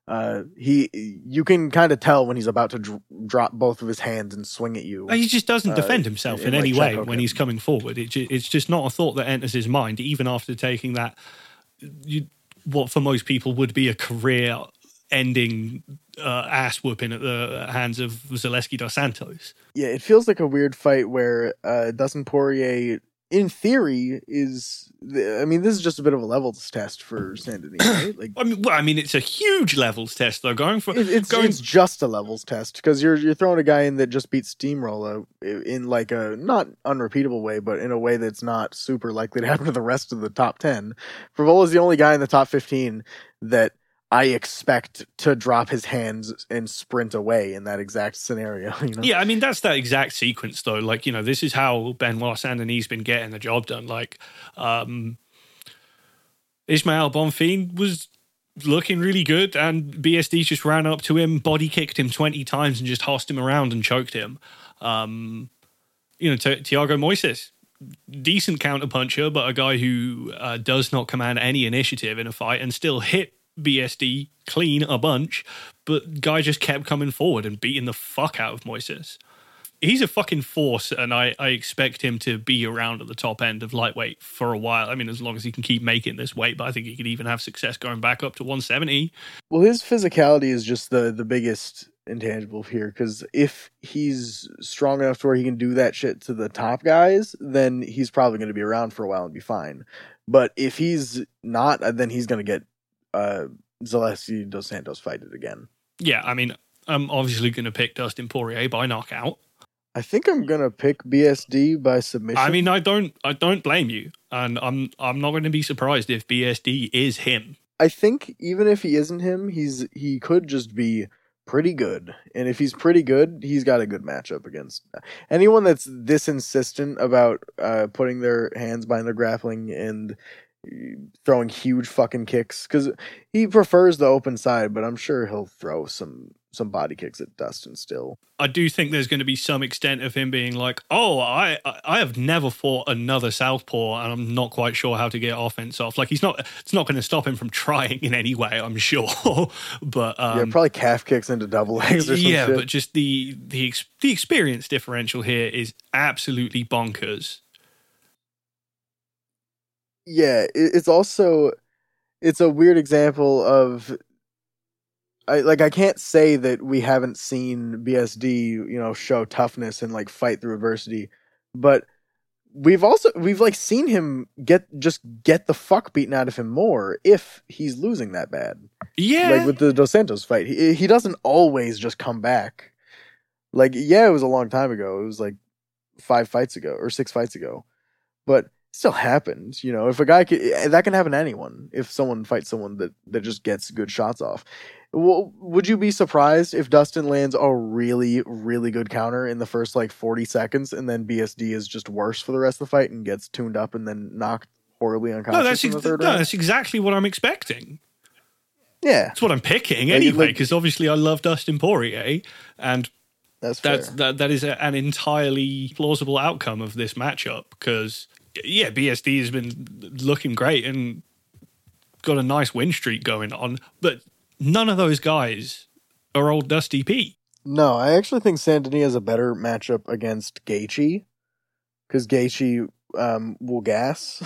Speaker 2: Uh, he, you can kind of tell when he's about to dr- drop both of his hands and swing at you.
Speaker 1: He just doesn't
Speaker 2: uh,
Speaker 1: defend himself
Speaker 2: and,
Speaker 1: in
Speaker 2: and,
Speaker 1: any
Speaker 2: like,
Speaker 1: way
Speaker 2: check hook
Speaker 1: when
Speaker 2: him.
Speaker 1: he's coming forward. It ju- it's just not a thought that enters his mind, even after taking that, you, what for most people would be a career-ending uh, ass whooping at the hands of Zaleski dos Santos.
Speaker 2: Yeah, it feels like a weird fight where uh, Dustin Poirier, in theory, is. I mean, this is just a bit of a levels test for Saint Denis, right? Like,
Speaker 1: I mean, well, I mean, it's a huge levels test though. Going for
Speaker 2: it, it's
Speaker 1: going,
Speaker 2: it's just a levels test because you're you're throwing a guy in that just beat Steamroller in like a not unrepeatable way, but in a way that's not super likely to happen to the rest of the top ten. Frevola is the only guy in the top fifteen that I expect to drop his hands and sprint away in that exact scenario. You know?
Speaker 1: Yeah, I mean, that's that exact sequence, though. Like, you know, this is how Benoit Saint-Denis been getting the job done. Like, um, Ismael Bonfim was looking really good, and B S D just ran up to him, body kicked him twenty times, and just tossed him around and choked him. Um, you know, T- Thiago Moises, decent counterpuncher, but a guy who uh, does not command any initiative in a fight and still hit B S D clean a bunch, but guy just kept coming forward and beating the fuck out of Moises. He's a fucking force, and I, I expect him to be around at the top end of lightweight for a while. I mean, as long as he can keep making this weight, but I think he could even have success going back up to one seventy.
Speaker 2: Well, his physicality is just the, the biggest intangible here, because if he's strong enough to where he can do that shit to the top guys, then he's probably going to be around for a while and be fine. But if he's not, then he's going to get uh, Zaleski dos Santos fighted again.
Speaker 1: Yeah, I mean, I'm obviously going to pick Dustin Poirier by knockout.
Speaker 2: I think I'm gonna pick B S D by submission.
Speaker 1: I mean, I don't, I don't blame you, and I'm, I'm not going to be surprised if B S D is him.
Speaker 2: I think even if he isn't him, he's he could just be pretty good, and if he's pretty good, he's got a good matchup against anyone that's this insistent about uh, putting their hands behind their grappling and throwing huge fucking kicks. Because he prefers the open side, but I'm sure he'll throw some some body kicks at Dustin still.
Speaker 1: I do think there's going to be some extent of him being like, oh, I I have never fought another southpaw, and I'm not quite sure how to get offense off. Like, he's not, it's not going to stop him from trying in any way, I'm sure. But um,
Speaker 2: yeah, probably calf kicks into double legs or some
Speaker 1: yeah,
Speaker 2: shit.
Speaker 1: but just the the ex- the experience differential here is absolutely bonkers.
Speaker 2: Yeah, it, it's also it's a weird example of. I like I can't say that we haven't seen B S D, you know, show toughness and like fight through adversity, but we've also we've like seen him get just get the fuck beaten out of him more if he's losing that bad.
Speaker 1: Yeah,
Speaker 2: like with the Dos Santos fight, he he doesn't always just come back. Like, yeah, it was a long time ago. It was like five fights ago or six fights ago, but it still happened. You know, if a guy could, that can happen to anyone. If someone fights someone that that just gets good shots off. Well, would you be surprised if Dustin lands a really, really good counter in the first like forty seconds, and then B S D is just worse for the rest of the fight and gets tuned up and then knocked horribly unconscious
Speaker 1: no, that's
Speaker 2: in the
Speaker 1: ex-
Speaker 2: third
Speaker 1: no,
Speaker 2: round?
Speaker 1: that's exactly what I'm expecting.
Speaker 2: Yeah,
Speaker 1: That's what I'm picking
Speaker 2: Like,
Speaker 1: anyway,
Speaker 2: like-
Speaker 1: because obviously I love Dustin Poirier, and
Speaker 2: that's fair.
Speaker 1: that's that that is a, an entirely plausible outcome of this matchup. Because yeah, B S D has been looking great and got a nice win streak going on, but none of those guys are old Dusty P.
Speaker 2: No, I actually think Saint Denis has a better matchup against Gaethje, because Gaethje um, will gas,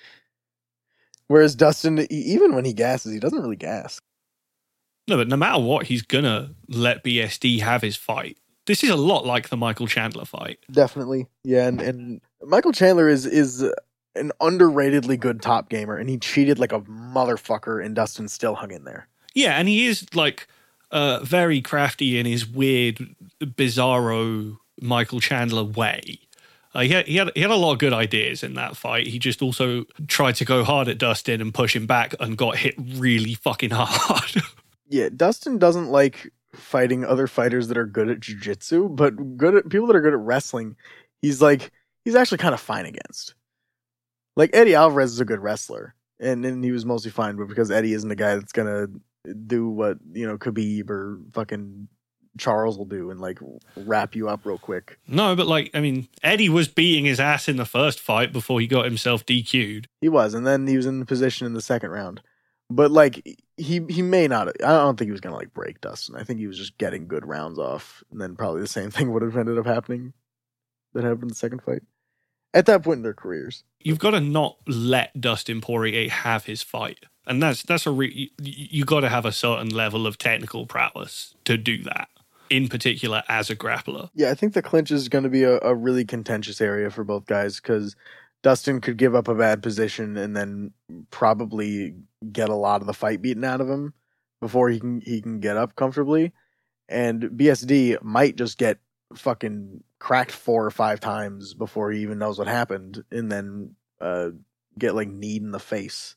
Speaker 2: whereas Dustin, e- even when he gasses, he doesn't really gas.
Speaker 1: No, but no matter what, he's gonna let B S D have his fight. This is a lot like the Michael Chandler fight.
Speaker 2: Definitely, yeah, and, and Michael Chandler is is an underratedly good top gamer, and he cheated like a motherfucker, and Dustin still hung in there.
Speaker 1: Yeah, and he is like uh, very crafty in his weird, bizarro Michael Chandler way. Uh, he, had, he, had, he had a lot of good ideas in that fight. He just also tried to go hard at Dustin and push him back and got hit really fucking hard.
Speaker 2: Yeah, Dustin doesn't like fighting other fighters that are good at jiu-jitsu, but good at people that are good at wrestling, he's like, he's actually kind of fine against. Like, Eddie Alvarez is a good wrestler, and, and he was mostly fine, but because Eddie isn't a guy that's gonna do what, you know, Khabib or fucking Charles will do and like wrap you up real quick.
Speaker 1: No, but like, I mean, Eddie was beating his ass in the first fight before he got himself D Q'd.
Speaker 2: He was, and then he was in the position in the second round. But like he he may not. I don't think he was gonna like break Dustin. I think he was just getting good rounds off, and then probably the same thing would have ended up happening that happened in the second fight. At that point in their careers,
Speaker 1: you've got to not let Dustin Poirier have his fight, and that's that's a re- you, you got to have a certain level of technical prowess to do that. In particular, as a grappler.
Speaker 2: Yeah, I think the clinch is going to be a, a really contentious area for both guys because Dustin could give up a bad position and then probably get a lot of the fight beaten out of him before he can he can get up comfortably. And B S D might just get fucking cracked four or five times before he even knows what happened, and then uh, get like kneed in the face.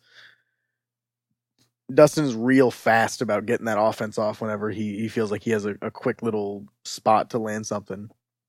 Speaker 2: Dustin's real fast about getting that offense off whenever he, he feels like he has a, a quick little spot to land something.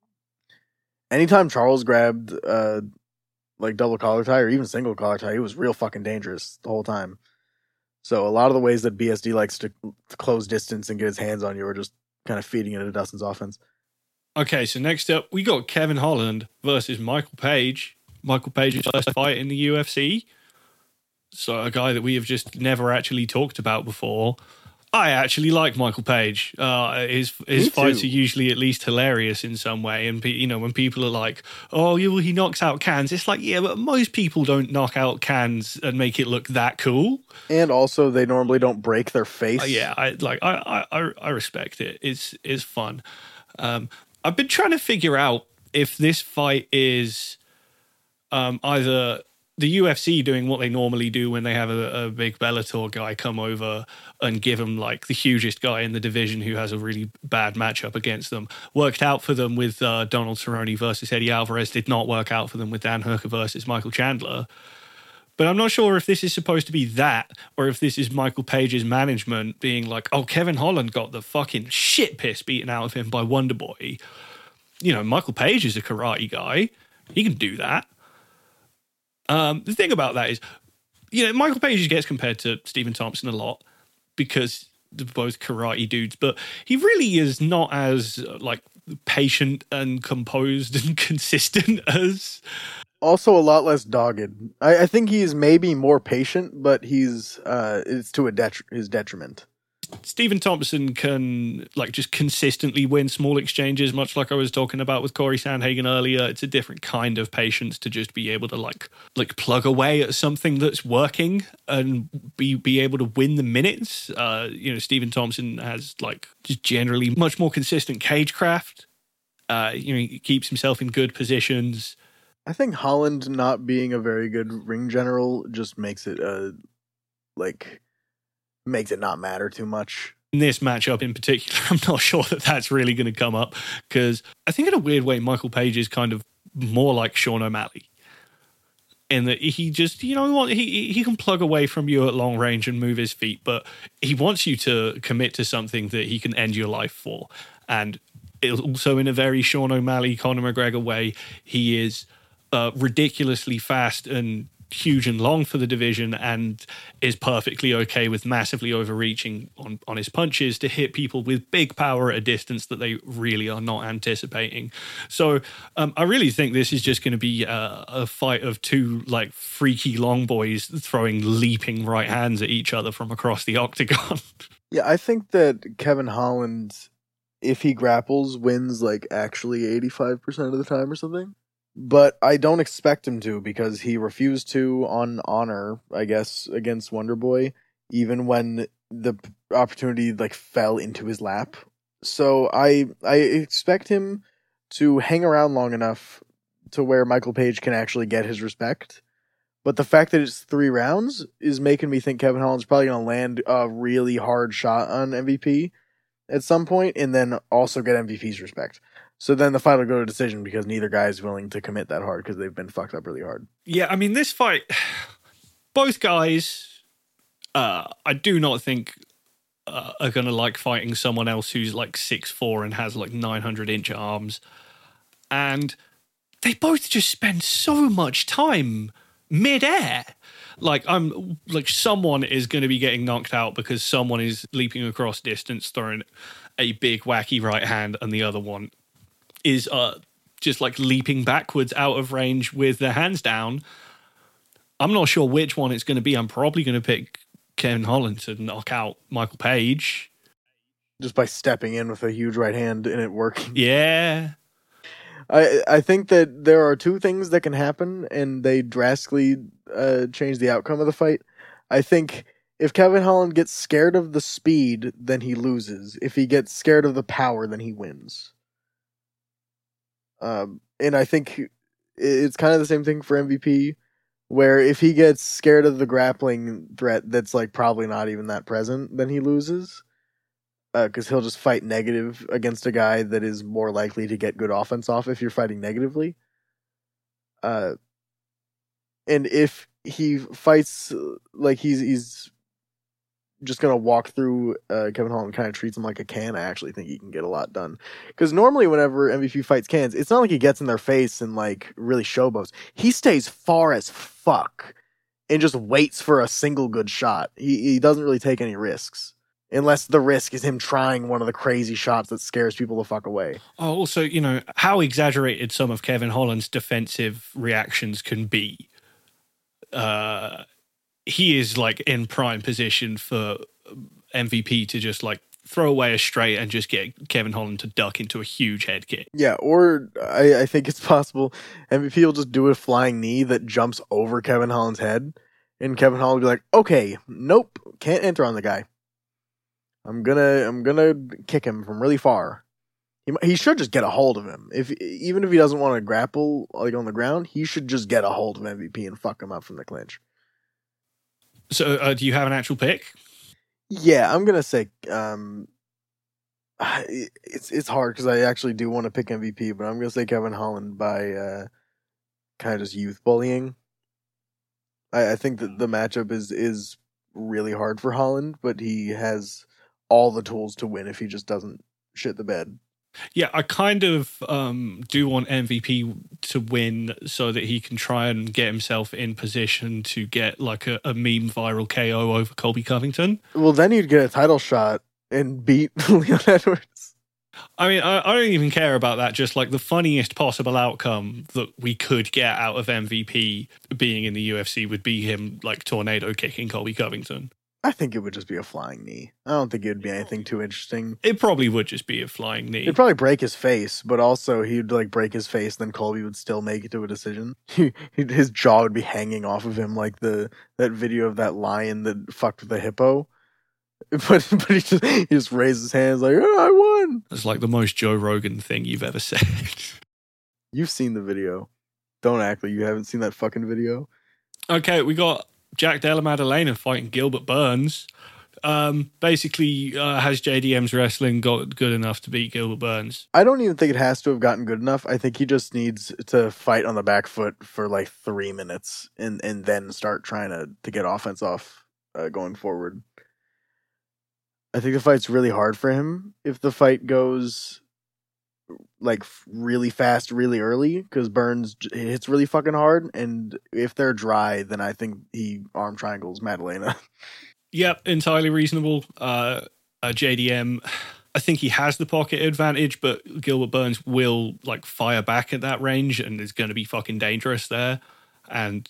Speaker 2: Anytime Charles grabbed uh, like double collar tie or even single collar tie, he was real fucking dangerous the whole time. So a lot of the ways that B S D likes to, to close distance and get his hands on you are just kind of feeding into Dustin's offense.
Speaker 1: Okay, so next up, we got Kevin Holland versus Michael Page. Michael Page's first fight in the U F C. So a guy that we have just never actually talked about before. I actually like Michael Page. Uh, his his fights are usually at least hilarious in some way. And, you know, when people are like, oh, he knocks out cans, it's like, yeah, but most people don't knock out cans and make it look that cool.
Speaker 2: And also, they normally don't break their face.
Speaker 1: Uh, yeah, I like I, I I respect it. It's, it's fun. Um, I've been trying to figure out if this fight is um, either the U F C doing what they normally do when they have a, a big Bellator guy come over and give them like the hugest guy in the division who has a really bad matchup against them. Worked out for them with uh, Donald Cerrone versus Eddie Alvarez. Did not work out for them with Dan Hooker versus Michael Chandler. But I'm not sure if this is supposed to be that or if this is Michael Page's management being like, oh, Kevin Holland got the fucking shit piss beaten out of him by Wonder Boy. You know, Michael Page is a karate guy. He can do that. Um, the thing about that is, you know, Michael Page gets compared to Stephen Thompson a lot because they're both karate dudes, but he really is not as uh, like patient and composed and consistent as.
Speaker 2: Also, a lot less dogged. I, I think he's maybe more patient, but he's uh, it's to a detri- his detriment.
Speaker 1: Stephen Thompson can like just consistently win small exchanges, much like I was talking about with Corey Sandhagen earlier. It's a different kind of patience to just be able to like like plug away at something that's working and be be able to win the minutes. Uh, you know, Stephen Thompson has like just generally much more consistent cagecraft. Uh, you know, he keeps himself in good positions.
Speaker 2: I think Holland not being a very good ring general just makes it uh like. makes it not matter too much.
Speaker 1: In this matchup in particular, I'm not sure that that's really going to come up because I think in a weird way, Michael Page is kind of more like Sean O'Malley in that he just, you know, he he can plug away from you at long range and move his feet, but he wants you to commit to something that he can end your life for. And also in a very Sean O'Malley, Conor McGregor way, he is uh, ridiculously fast and huge and long for the division and is perfectly okay with massively overreaching on, on his punches to hit people with big power at a distance that they really are not anticipating. So um, I really think this is just going to be a, a fight of two like freaky long boys throwing leaping right hands at each other from across the octagon.
Speaker 2: Yeah, I think that Kevin Holland, if he grapples, wins like actually eighty-five percent of the time or something. But I don't expect him to because he refused to on honor, I guess, against Wonder Boy, even when the opportunity like fell into his lap. So I I expect him to hang around long enough to where Michael Page can actually get his respect. But the fact that it's three rounds is making me think Kevin Holland's probably going to land a really hard shot on M V P at some point and then also get M V P's respect. So then the fight will go to decision because neither guy is willing to commit that hard because they've been fucked up really hard.
Speaker 1: Yeah, I mean, this fight, both guys, uh, I do not think uh, are going to like fighting someone else who's like six foot four and has like nine hundred inch arms. And they both just spend so much time mid-air. Like, I'm like, someone is going to be getting knocked out because someone is leaping across distance, throwing a big wacky right hand, and the other one is uh, just like leaping backwards out of range with their hands down. I'm not sure which one it's going to be. I'm probably going to pick Kevin Holland to knock out Michael Page.
Speaker 2: Just by stepping in with a huge right hand and it working.
Speaker 1: Yeah.
Speaker 2: I I think that there are two things that can happen, and they drastically uh, change the outcome of the fight. I think if Kevin Holland gets scared of the speed, then he loses. If he gets scared of the power, then he wins. Um, and I think it's kind of the same thing for M V P, where if he gets scared of the grappling threat that's like probably not even that present, then he loses. Because uh, he'll just fight negative against a guy that is more likely to get good offense off if you're fighting negatively. Uh, and if he fights like he's he's just gonna walk through uh, Kevin Holland, kind of treats him like a can, I actually think he can get a lot done. Because normally whenever M V P fights cans, it's not like he gets in their face and like really showboats. He stays far as fuck and just waits for a single good shot. He he doesn't really take any risks. Unless the risk is him trying one of the crazy shots that scares people the fuck away.
Speaker 1: Oh, also, you know, how exaggerated some of Kevin Holland's defensive reactions can be. Uh, he is, like, in prime position for M V P to just, like, throw away a straight and just get Kevin Holland to duck into a huge head kick.
Speaker 2: Yeah, or I, I think it's possible M V P will just do a flying knee that jumps over Kevin Holland's head, and Kevin Holland will be like, okay, nope, can't enter on the guy. I'm gonna, I'm gonna kick him from really far. He he should just get a hold of him. If even if he doesn't want to grapple like on the ground, he should just get a hold of M V P and fuck him up from the clinch.
Speaker 1: So, uh, do you have an actual pick?
Speaker 2: Yeah, I'm gonna say um, it's it's hard because I actually do want to pick M V P, but I'm gonna say Kevin Holland by uh, kind of just youth bullying. I, I think that the matchup is is really hard for Holland, but he has all the tools to win if he just doesn't shit the bed.
Speaker 1: Yeah, I kind of um, do want M V P to win so that he can try and get himself in position to get like a, a meme viral K O over Colby Covington.
Speaker 2: Well, then you'd get a title shot and beat Leon Edwards.
Speaker 1: I mean, I, I don't even care about that. Just like the funniest possible outcome that we could get out of M V P being in the U F C would be him like tornado kicking Colby Covington.
Speaker 2: I think it would just be a flying knee. I don't think it would be anything too interesting.
Speaker 1: It probably would just be a flying knee.
Speaker 2: It'd probably break his face, but also he'd like break his face, then Colby would still make it to a decision. He, his jaw would be hanging off of him like the that video of that lion that fucked with the hippo. But but he just he just raised his hands like, oh, I won.
Speaker 1: It's like the most Joe Rogan thing you've ever said.
Speaker 2: You've seen the video. Don't act like you haven't seen that fucking video.
Speaker 1: Okay, we got Jack Della Maddalena fighting Gilbert Burns. Um, basically, uh, has J D M's wrestling got good enough to beat Gilbert Burns?
Speaker 2: I don't even think it has to have gotten good enough. I think he just needs to fight on the back foot for like three minutes and, and then start trying to, to get offense off uh, going forward. I think the fight's really hard for him if the fight goes like really fast, really early, because Burns hits really fucking hard, and if they're dry, then I think he arm triangles Maddalena.
Speaker 1: Yep, entirely reasonable. Uh, uh, J D M, I think he has the pocket advantage, but Gilbert Burns will like fire back at that range and is going to be fucking dangerous there. And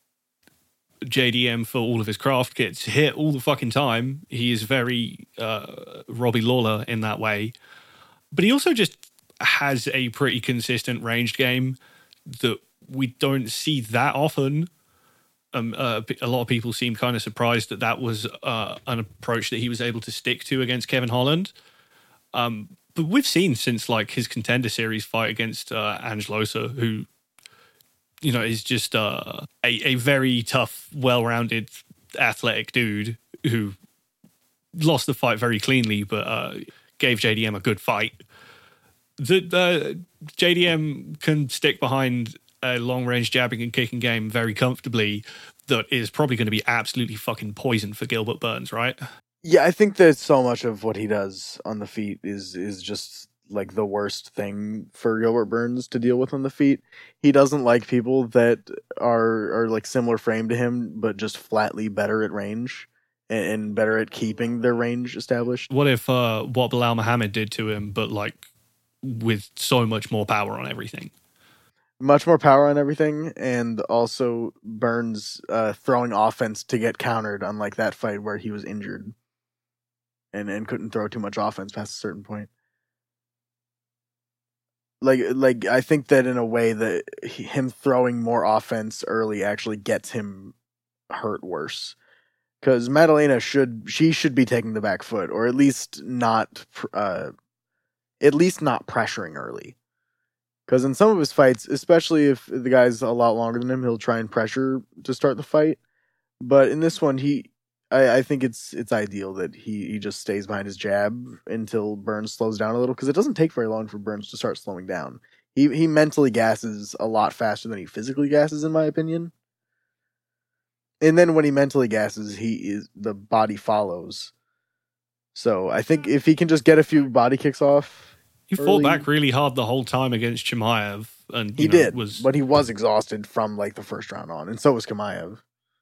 Speaker 1: J D M, for all of his craft, gets hit all the fucking time. He is very uh, Robbie Lawler in that way. But he also just has a pretty consistent ranged game that we don't see that often. Um, uh, a lot of people seem kind of surprised that that was uh, an approach that he was able to stick to against Kevin Holland. Um, but we've seen since like his Contender Series fight against uh, Angelosa, who, you know, is just uh, a, a very tough, well-rounded, athletic dude who lost the fight very cleanly, but uh, gave J D M a good fight. The, the J D M can stick behind a long-range jabbing and kicking game very comfortably that is probably going to be absolutely fucking poison for Gilbert Burns, right?
Speaker 2: Yeah, I think that so much of what he does on the feet is is just like the worst thing for Gilbert Burns to deal with on the feet. He doesn't like people that are are like similar frame to him, but just flatly better at range and, and better at keeping their range established.
Speaker 1: What if uh, what Bilal Muhammad did to him, but like with so much more power on everything?
Speaker 2: much more power on everything, and also Burns uh, throwing offense to get countered, unlike that fight where he was injured and, and couldn't throw too much offense past a certain point. Like, like I think that in a way that he, him throwing more offense early actually gets him hurt worse. Because Madalena should she should be taking the back foot, or at least not, uh, at least not pressuring early. Because in some of his fights, especially if the guy's a lot longer than him, he'll try and pressure to start the fight. But in this one, he, I, I think it's it's ideal that he, he just stays behind his jab until Burns slows down a little. Because it doesn't take very long for Burns to start slowing down. He he mentally gasses a lot faster than he physically gasses, in my opinion. And then when he mentally gasses, he is the body follows. So I think if he can just get a few body kicks off.
Speaker 1: He fought early. back really hard the whole time against Chimaev, and
Speaker 2: he
Speaker 1: know,
Speaker 2: did,
Speaker 1: was...
Speaker 2: but he was exhausted from like the first round on, and so was Chimaev.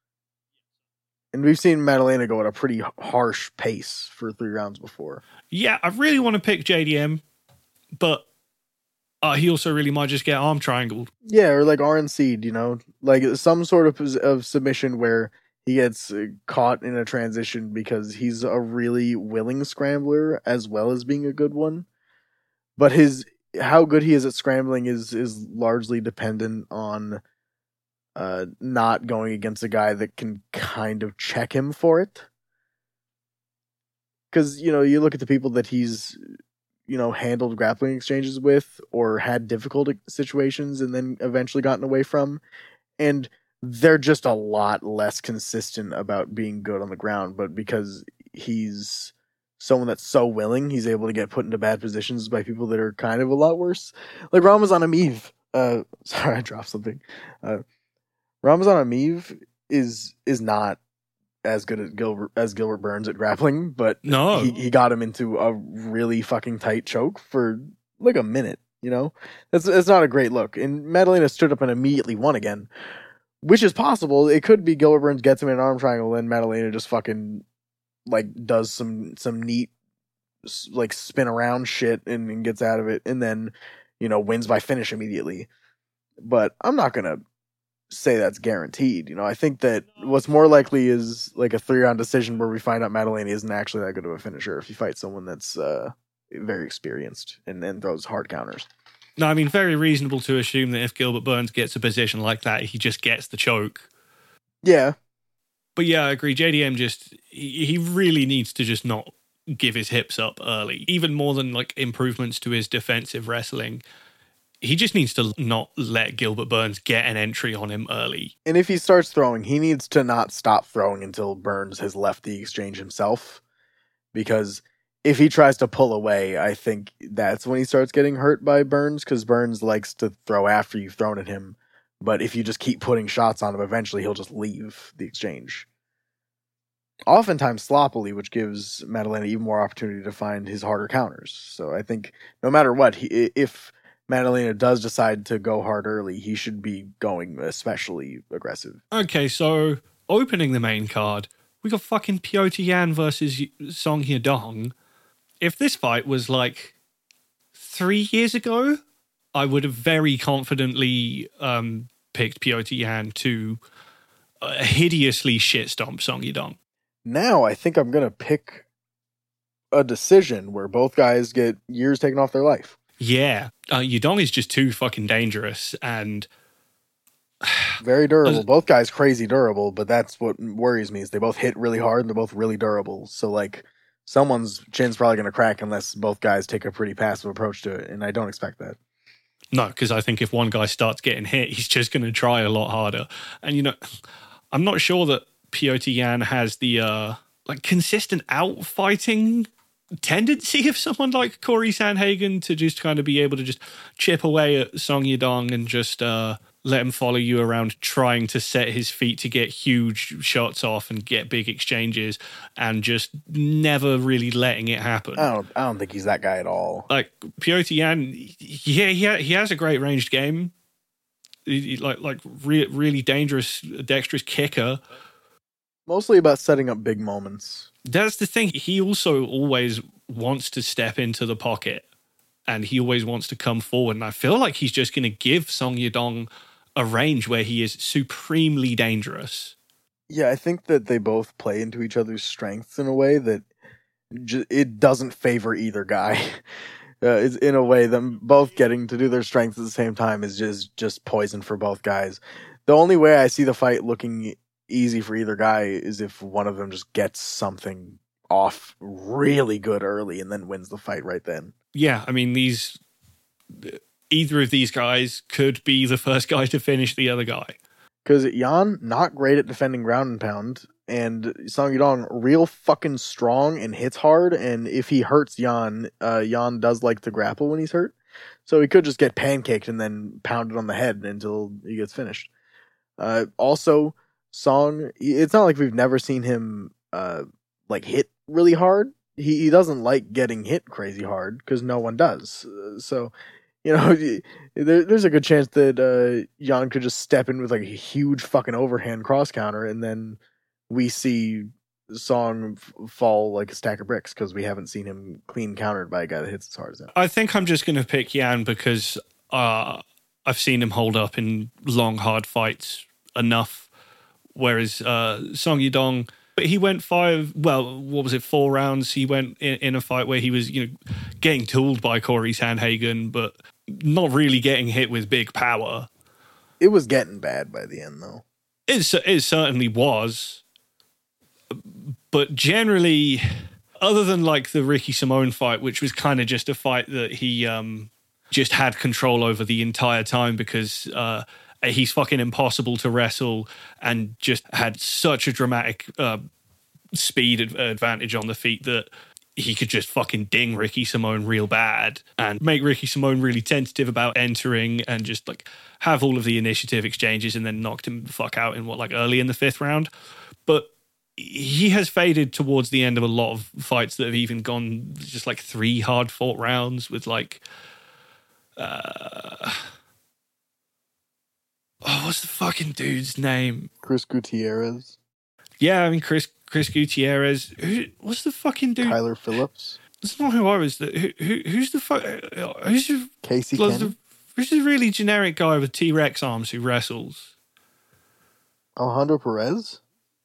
Speaker 2: And we've seen Madalena go at a pretty harsh pace for three rounds before.
Speaker 1: Yeah, I really want to pick J D M, but uh, he also really might just get arm triangled.
Speaker 2: Yeah, or like R N C'd, you know, like some sort of of submission where he gets caught in a transition because he's a really willing scrambler as well as being a good one. But his how good he is at scrambling is is largely dependent on uh, not going against a guy that can kind of check him for it. Because, you know, you look at the people that he's, you know, handled grappling exchanges with or had difficult situations and then eventually gotten away from, and they're just a lot less consistent about being good on the ground. But because he's someone that's so willing, he's able to get put into bad positions by people that are kind of a lot worse. Like Ramazan Ameev. Uh, sorry, I dropped something. Uh, Ramazan Ameev is is not as good as Gilbert, as Gilbert Burns at grappling, but
Speaker 1: no.
Speaker 2: he, he got him into a really fucking tight choke for like a minute, you know? That's, that's not a great look. And Madalena stood up and immediately won again, which is possible. It could be Gilbert Burns gets him in an arm triangle and Madalena just fucking like does some some neat like spin around shit and, and gets out of it, and then, you know, wins by finish immediately. But I'm not gonna say that's guaranteed. You know, I think that what's more likely is like a three round decision where we find out Madalena isn't actually that good of a finisher if you fight someone that's uh, very experienced and then throws hard counters.
Speaker 1: No, I mean, very reasonable to assume that if Gilbert Burns gets a position like that, he just gets the choke.
Speaker 2: Yeah.
Speaker 1: But yeah, I agree. J D M just, he, he really needs to just not give his hips up early. Even more than like improvements to his defensive wrestling. He just needs to not let Gilbert Burns get an entry on him early.
Speaker 2: And if he starts throwing, he needs to not stop throwing until Burns has left the exchange himself. Because if he tries to pull away, I think that's when he starts getting hurt by Burns, because Burns likes to throw after you've thrown at him. But if you just keep putting shots on him, eventually he'll just leave the exchange. Oftentimes sloppily, which gives Madalena even more opportunity to find his harder counters. So I think no matter what, he, if Madalena does decide to go hard early, he should be going especially aggressive.
Speaker 1: Okay, so opening the main card, we got fucking Petr Yan versus Song Yadong. If this fight was like three years ago, I would have very confidently um, picked Petr Yan to uh, hideously shit stomp Song Yadong.
Speaker 2: Now I think I'm going to pick a decision where both guys get years taken off their life.
Speaker 1: Yeah. Uh, Yadong is just too fucking dangerous and...
Speaker 2: very durable. Both guys crazy durable, but that's what worries me is they both hit really hard and they're both really durable. So like someone's chin's probably going to crack unless both guys take a pretty passive approach to it, and I don't expect that.
Speaker 1: No, because I think if one guy starts getting hit, he's just going to try a lot harder. And, you know, I'm not sure that Petr Yan has the uh, like consistent outfighting tendency of someone like Corey Sandhagen to just kind of be able to just chip away at Song Yadong and just uh, let him follow you around trying to set his feet to get huge shots off and get big exchanges and just never really letting it happen.
Speaker 2: I don't I don't think he's that guy at all.
Speaker 1: Like Petr Yan, yeah, he, he has a great ranged game. He, he, like like re- really dangerous, dexterous kicker.
Speaker 2: Mostly about setting up big moments.
Speaker 1: That's the thing. He also always wants to step into the pocket and he always wants to come forward. And I feel like he's just going to give Song Yadong a range where he is supremely dangerous.
Speaker 2: Yeah, I think that they both play into each other's strengths in a way that j- it doesn't favor either guy. Uh, it's in a way, them both getting to do their strengths at the same time is just just poison for both guys. The only way I see the fight looking easy for either guy is if one of them just gets something off really good early and then wins the fight right then.
Speaker 1: Yeah, I mean, these either of these guys could be the first guy to finish the other guy.
Speaker 2: Because Yan, not great at defending ground and pound, and Song Yadong, real fucking strong and hits hard, and if he hurts Yan, uh, Yan does like to grapple when he's hurt, so he could just get pancaked and then pounded on the head until he gets finished. Uh, also, Song, it's not like we've never seen him uh, like hit really hard. He, he doesn't like getting hit crazy hard, because no one does. Uh, so... You know, there, there's a good chance that uh, Yan could just step in with like a huge fucking overhand cross counter, and then we see Song f- fall like a stack of bricks because we haven't seen him clean countered by a guy that hits as hard as him.
Speaker 1: I think I'm just going to pick Yan because uh, I've seen him hold up in long, hard fights enough, whereas uh, Song Yadong, but he went five, well, what was it, four rounds? He went in, in a fight where he was, you know, getting tooled by Corey Sandhagen, but not really getting hit with big power.
Speaker 2: It was getting bad by the end, though.
Speaker 1: It, it certainly was. But generally, other than like the Ricky Simone fight, which was kind of just a fight that he um, just had control over the entire time because uh, he's fucking impossible to wrestle and just had such a dramatic uh, speed ad- advantage on the feet that he could just fucking ding Ricky Simone real bad and make Ricky Simone really tentative about entering and just like have all of the initiative exchanges and then knocked him the fuck out in what, like early in the fifth round. But he has faded towards the end of a lot of fights that have even gone just like three hard fought rounds with like, uh, oh, what's the fucking dude's name?
Speaker 2: Chris Gutierrez.
Speaker 1: Yeah, I mean, Chris Chris Gutierrez. Who, what's the fucking dude?
Speaker 2: Tyler Phillips.
Speaker 1: That's not who I was. Who, who, who's the fuck? Who's the,
Speaker 2: Casey
Speaker 1: who's
Speaker 2: Kenny?
Speaker 1: the, who's the really generic guy with T-Rex arms who wrestles?
Speaker 2: Alejandro Perez?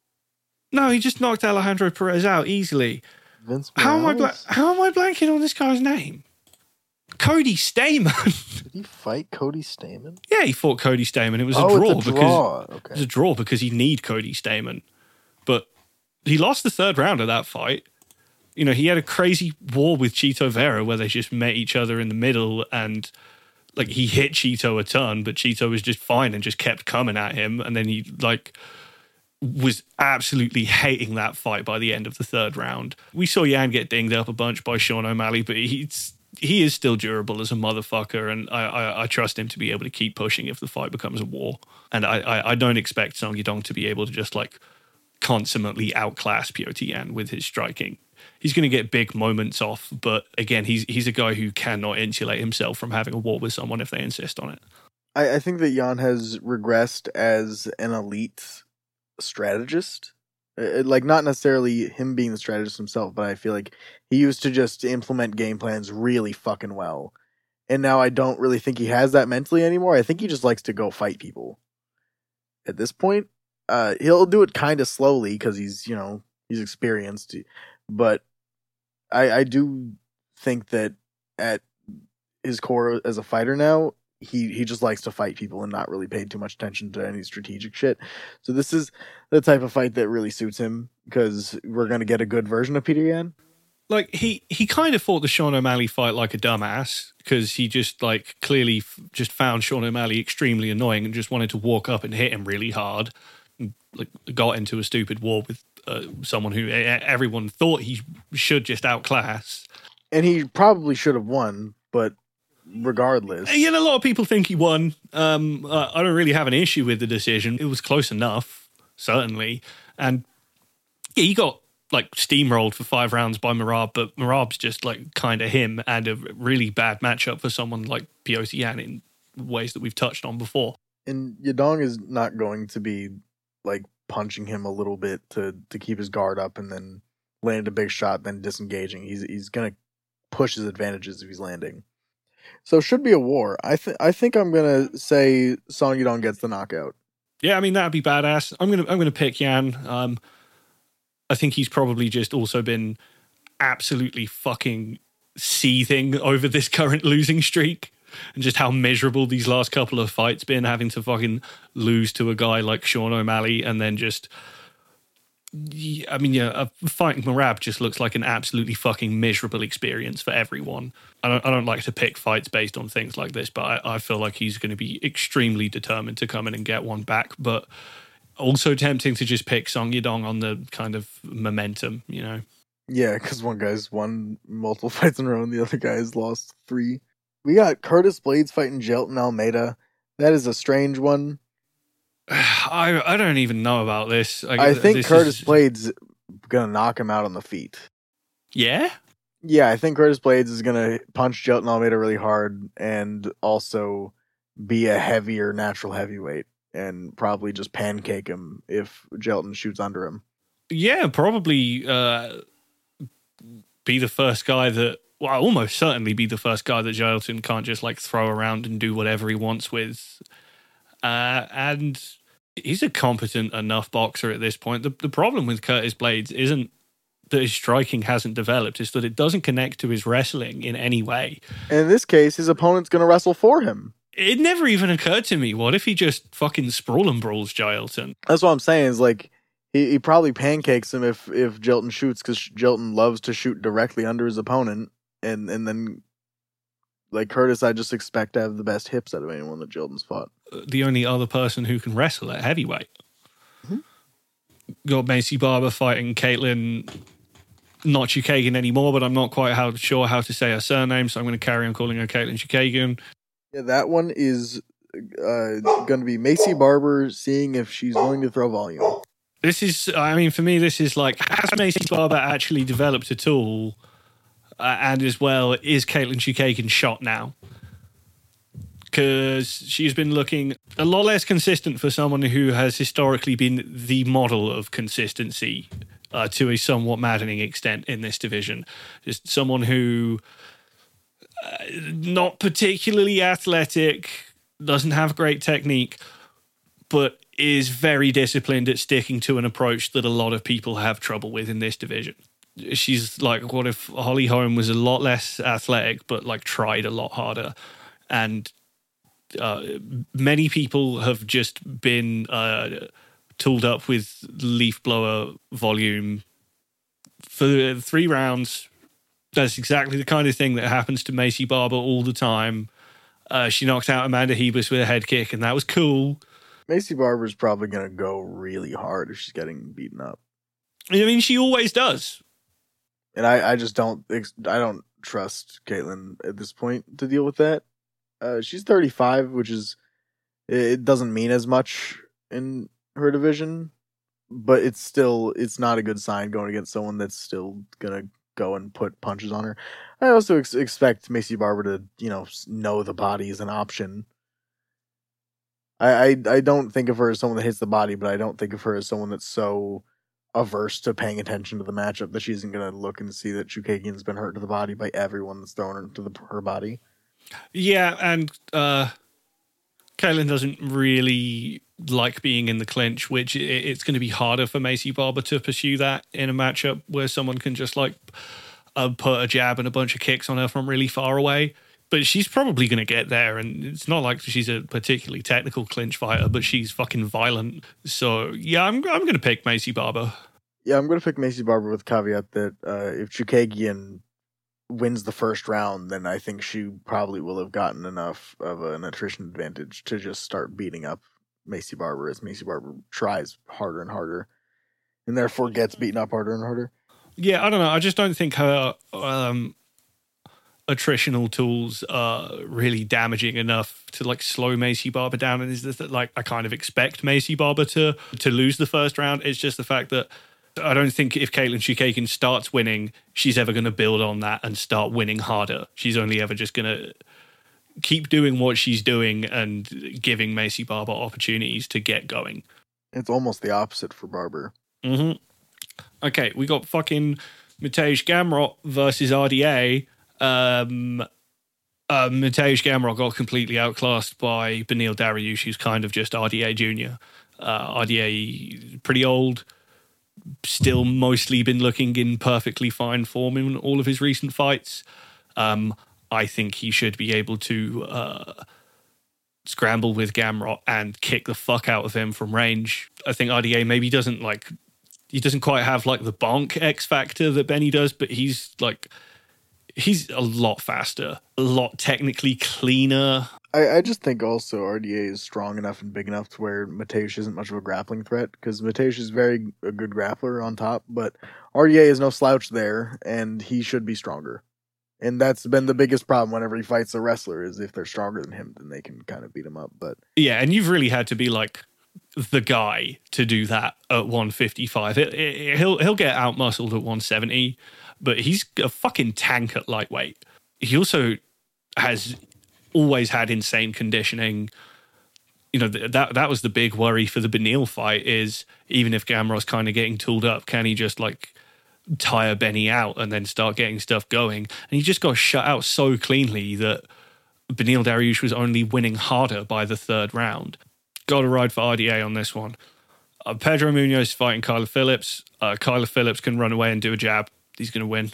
Speaker 1: No, he just knocked Alejandro Perez out easily.
Speaker 2: Vince
Speaker 1: How am I
Speaker 2: Morales?
Speaker 1: bla- How am I blanking on this guy's name? Cody Stamen.
Speaker 2: Did he fight Cody Stamen?
Speaker 1: Yeah, he fought Cody Stamen. It was a
Speaker 2: Oh,
Speaker 1: draw
Speaker 2: it's a
Speaker 1: because
Speaker 2: draw.
Speaker 1: it
Speaker 2: Okay.
Speaker 1: was a draw because he need Cody Stamen, but he lost the third round of that fight. You know, he had a crazy war with Chito Vera where they just met each other in the middle and like he hit Chito a ton, but Chito was just fine and just kept coming at him. And then he like was absolutely hating that fight by the end of the third round. We saw Yan get dinged up a bunch by Sean O'Malley, but he's he is still durable as a motherfucker, and I, I, I trust him to be able to keep pushing if the fight becomes a war. And I, I, I don't expect Song Yadong to be able to just like consummately outclass P O T Yan with his striking. He's going to get big moments off, but again, he's he's a guy who cannot insulate himself from having a war with someone if they insist on it.
Speaker 2: I, I think that Yan has regressed as an elite strategist. Uh, Like, not necessarily him being the strategist himself, but I feel like he used to just implement game plans really fucking well. And now I don't really think he has that mentally anymore. I think he just likes to go fight people. At this point, uh, he'll do it kind of slowly because he's, you know, he's experienced. But I, I do think that at his core as a fighter now, he, he just likes to fight people and not really pay too much attention to any strategic shit. So this is the type of fight that really suits him because we're going to get a good version of Peter Yan.
Speaker 1: Like he he kind of fought the Sean O'Malley fight like a dumbass because he just like clearly f- just found Sean O'Malley extremely annoying and just wanted to walk up and hit him really hard. And, like got into a stupid war with uh, someone who uh, everyone thought he should just outclass.
Speaker 2: And he probably should have won, but regardless.
Speaker 1: You know, a lot of people think he won. Um, uh, I don't really have an issue with the decision. It was close enough, certainly. And yeah, he got like steamrolled for five rounds by Marab, but Marab's just like kind of him and a really bad matchup for someone like P O T Yan in ways that we've touched on before.
Speaker 2: And Yadong is not going to be like punching him a little bit to, to keep his guard up and then land a big shot, then disengaging. He's he's going to push his advantages if he's landing. So it should be a war. I think I think I'm gonna say Song Yudong gets the knockout.
Speaker 1: Yeah, I mean that'd be badass. I'm gonna I'm gonna pick Yan. Um, I think he's probably just also been absolutely fucking seething over this current losing streak and just how miserable these last couple of fights been, having to fucking lose to a guy like Sean O'Malley and then just. I mean, yeah, fighting Merab just looks like an absolutely fucking miserable experience for everyone. I don't, I don't like to pick fights based on things like this, but I, I feel like he's going to be extremely determined to come in and get one back. But also tempting to just pick Song Yudong on the kind of momentum, you know?
Speaker 2: Yeah, because one guy's won multiple fights in a row and the other guy's lost three. We got Curtis Blades fighting Jailton Almeida. That is a strange one.
Speaker 1: I I don't even know about this.
Speaker 2: I, I think Curtis is... Blades gonna knock him out on the feet.
Speaker 1: Yeah?
Speaker 2: Yeah, I think Curtis Blades is gonna punch Jailton Almeida really hard and also be a heavier natural heavyweight and probably just pancake him if Jailton shoots under him.
Speaker 1: Yeah, probably uh, be the first guy that well, almost certainly be the first guy that Jailton can't just like throw around and do whatever he wants with. Uh, and he's a competent enough boxer at this point. The, the problem with Curtis Blades isn't that his striking hasn't developed, it's that it doesn't connect to his wrestling in any way.
Speaker 2: And in this case, his opponent's going to wrestle for him.
Speaker 1: It never even occurred to me, what if he just fucking sprawl and brawls Jailton?
Speaker 2: That's what I'm saying, is like, he, he probably pancakes him if, if Jailton shoots, because Jailton loves to shoot directly under his opponent, and, and then... Like Curtis, I just expect to have the best hips out of anyone that Jailton's fought.
Speaker 1: The only other person who can wrestle at heavyweight. Mm-hmm. Got Macy Barber fighting Caitlin, not Chukagian anymore, but I'm not quite how, sure how to say her surname, so I'm going to carry on calling her Caitlin Chukagian.
Speaker 2: Yeah, that one is uh, going to be Macy Barber seeing if she's willing to throw volume.
Speaker 1: This is, I mean, for me, this is like, has Macy Barber actually developed a tool? Uh, and as well, is Caitlin Chukagian shot now? Because she's been looking a lot less consistent for someone who has historically been the model of consistency uh, to a somewhat maddening extent in this division. Just someone who, uh, not particularly athletic, doesn't have great technique, but is very disciplined at sticking to an approach that a lot of people have trouble with in this division. She's like, what if Holly Holm was a lot less athletic, but like tried a lot harder? And uh, many people have just been uh, tooled up with leaf blower volume for three rounds. That's exactly the kind of thing that happens to Macy Barber all the time. Uh, she knocked out Amanda Hebus with a head kick, and that was cool.
Speaker 2: Macy Barber's probably going to go really hard if she's getting beaten up.
Speaker 1: I mean, she always does.
Speaker 2: And I, I just don't I don't trust Caitlin at this point to deal with that. Uh, she's thirty-five, which is it doesn't mean as much in her division, but it's still it's not a good sign going against someone that's still gonna go and put punches on her. I also ex- expect Macy Barber to you know know the body is an option. I, I I don't think of her as someone that hits the body, but I don't think of her as someone that's so averse to paying attention to the matchup that she isn't going to look and see that Chukagian's been hurt to the body by everyone that's thrown her to the, her body.
Speaker 1: Yeah, and uh, Caitlin doesn't really like being in the clinch, which it, it's going to be harder for Macy Barber to pursue that in a matchup where someone can just like uh, put a jab and a bunch of kicks on her from really far away. But she's probably going to get there, and it's not like she's a particularly technical clinch fighter, but she's fucking violent. So, yeah, I'm I'm going to pick Macy Barber.
Speaker 2: Yeah, I'm going to pick Macy Barber with caveat that uh, if Chukagian wins the first round, then I think she probably will have gotten enough of an attrition advantage to just start beating up Macy Barber as Macy Barber tries harder and harder, and therefore gets beaten up harder and harder.
Speaker 1: Yeah, I don't know. I just don't think her... Um, attritional tools are really damaging enough to like slow Macy Barber down, and is this that like I kind of expect Macy Barber to to lose the first round. It's just the fact that I don't think if Caitlin Chukagian starts winning, she's ever going to build on that and start winning harder. She's only ever just going to keep doing what she's doing and giving Macy Barber opportunities to get going.
Speaker 2: It's almost the opposite for Barber.
Speaker 1: Mm-hmm. Okay, we got fucking Mateusz Gamrot versus R D A. Um, Uh, Mateusz Gamrot got completely outclassed by Beneil Dariush, who's kind of just R D A Junior. Uh, R D A, pretty old, still mostly been looking in perfectly fine form in all of his recent fights. Um, I think he should be able to uh, scramble with Gamrot and kick the fuck out of him from range. I think R D A maybe doesn't like, he doesn't quite have like the bonk X factor that Benny does, but he's like, he's a lot faster, a lot technically cleaner.
Speaker 2: I, I just think also R D A is strong enough and big enough to where Mateusz isn't much of a grappling threat, because Mateusz is very a good grappler on top, but R D A is no slouch there, and he should be stronger. And that's been the biggest problem whenever he fights a wrestler, is if they're stronger than him, then they can kind of beat him up. But
Speaker 1: yeah, and you've really had to be like the guy to do that at one fifty-five. It, it, he'll he'll get out muscled at one seventy, but he's a fucking tank at lightweight. He also has always had insane conditioning. You know, th- that that was the big worry for the Beneil fight, is even if Gamrot's kind of getting tooled up, can he just like tire Benny out and then start getting stuff going? And he just got shut out so cleanly that Beneil Dariush was only winning harder by the third round. Got to ride for R D A on this one. Uh, Pedro Munoz fighting Kyler Phillips. Uh, Kyler Phillips can run away and do a jab. He's going to win.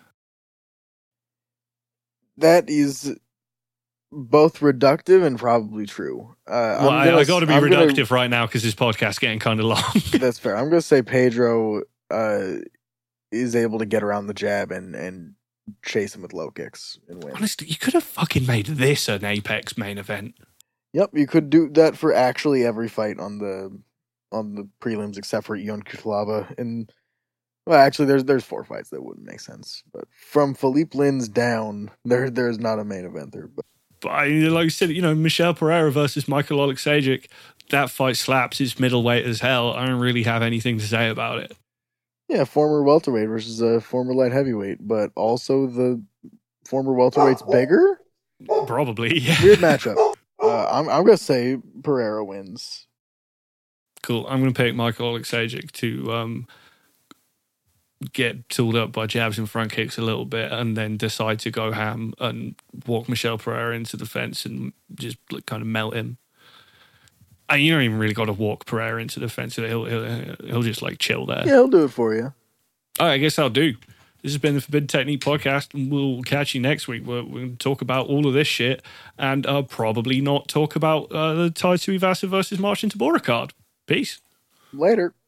Speaker 2: that is both reductive and probably true. Uh,
Speaker 1: well,
Speaker 2: I'm
Speaker 1: I,
Speaker 2: gonna,
Speaker 1: I got to be
Speaker 2: I'm
Speaker 1: reductive
Speaker 2: gonna,
Speaker 1: right now because this podcast's getting kind of long.
Speaker 2: That's fair. I'm going to say Pedro uh, is able to get around the jab and, and chase him with low kicks and win.
Speaker 1: Honestly, you could have fucking made this an Apex main event.
Speaker 2: Yep, you could do that for actually every fight on the on the prelims except for Ion Cutelaba. And well, actually, there's there's four fights that wouldn't make sense. But from Philippe Lins down, there there's not a main event there. But,
Speaker 1: but I, like I said, you know, Michel Pereira versus Michael Oleksiejczuk, that fight slaps. It's middleweight as hell. I don't really have anything to say about it.
Speaker 2: Yeah, former welterweight versus a former light heavyweight, but also the former welterweight's bigger.
Speaker 1: Probably, yeah.
Speaker 2: Weird matchup. Uh, I'm I'm gonna say Pereira wins.
Speaker 1: Cool. I'm gonna pick Michael Oleksiejczuk to um, get tooled up by jabs and front kicks a little bit, and then decide to go ham and walk Michel Pereira into the fence and just like, kind of melt him. And you don't even really got to walk Pereira into the fence. He'll he'll he'll just like chill there.
Speaker 2: Yeah, he'll do it for you.
Speaker 1: All right, I guess I'll do. This has been the Forbidden Technique podcast, and we'll catch you next week. We're, we're going to talk about all of this shit, and uh, probably not talk about uh, the Tai Tuivasa versus Marcin Tybura card. Peace.
Speaker 2: Later.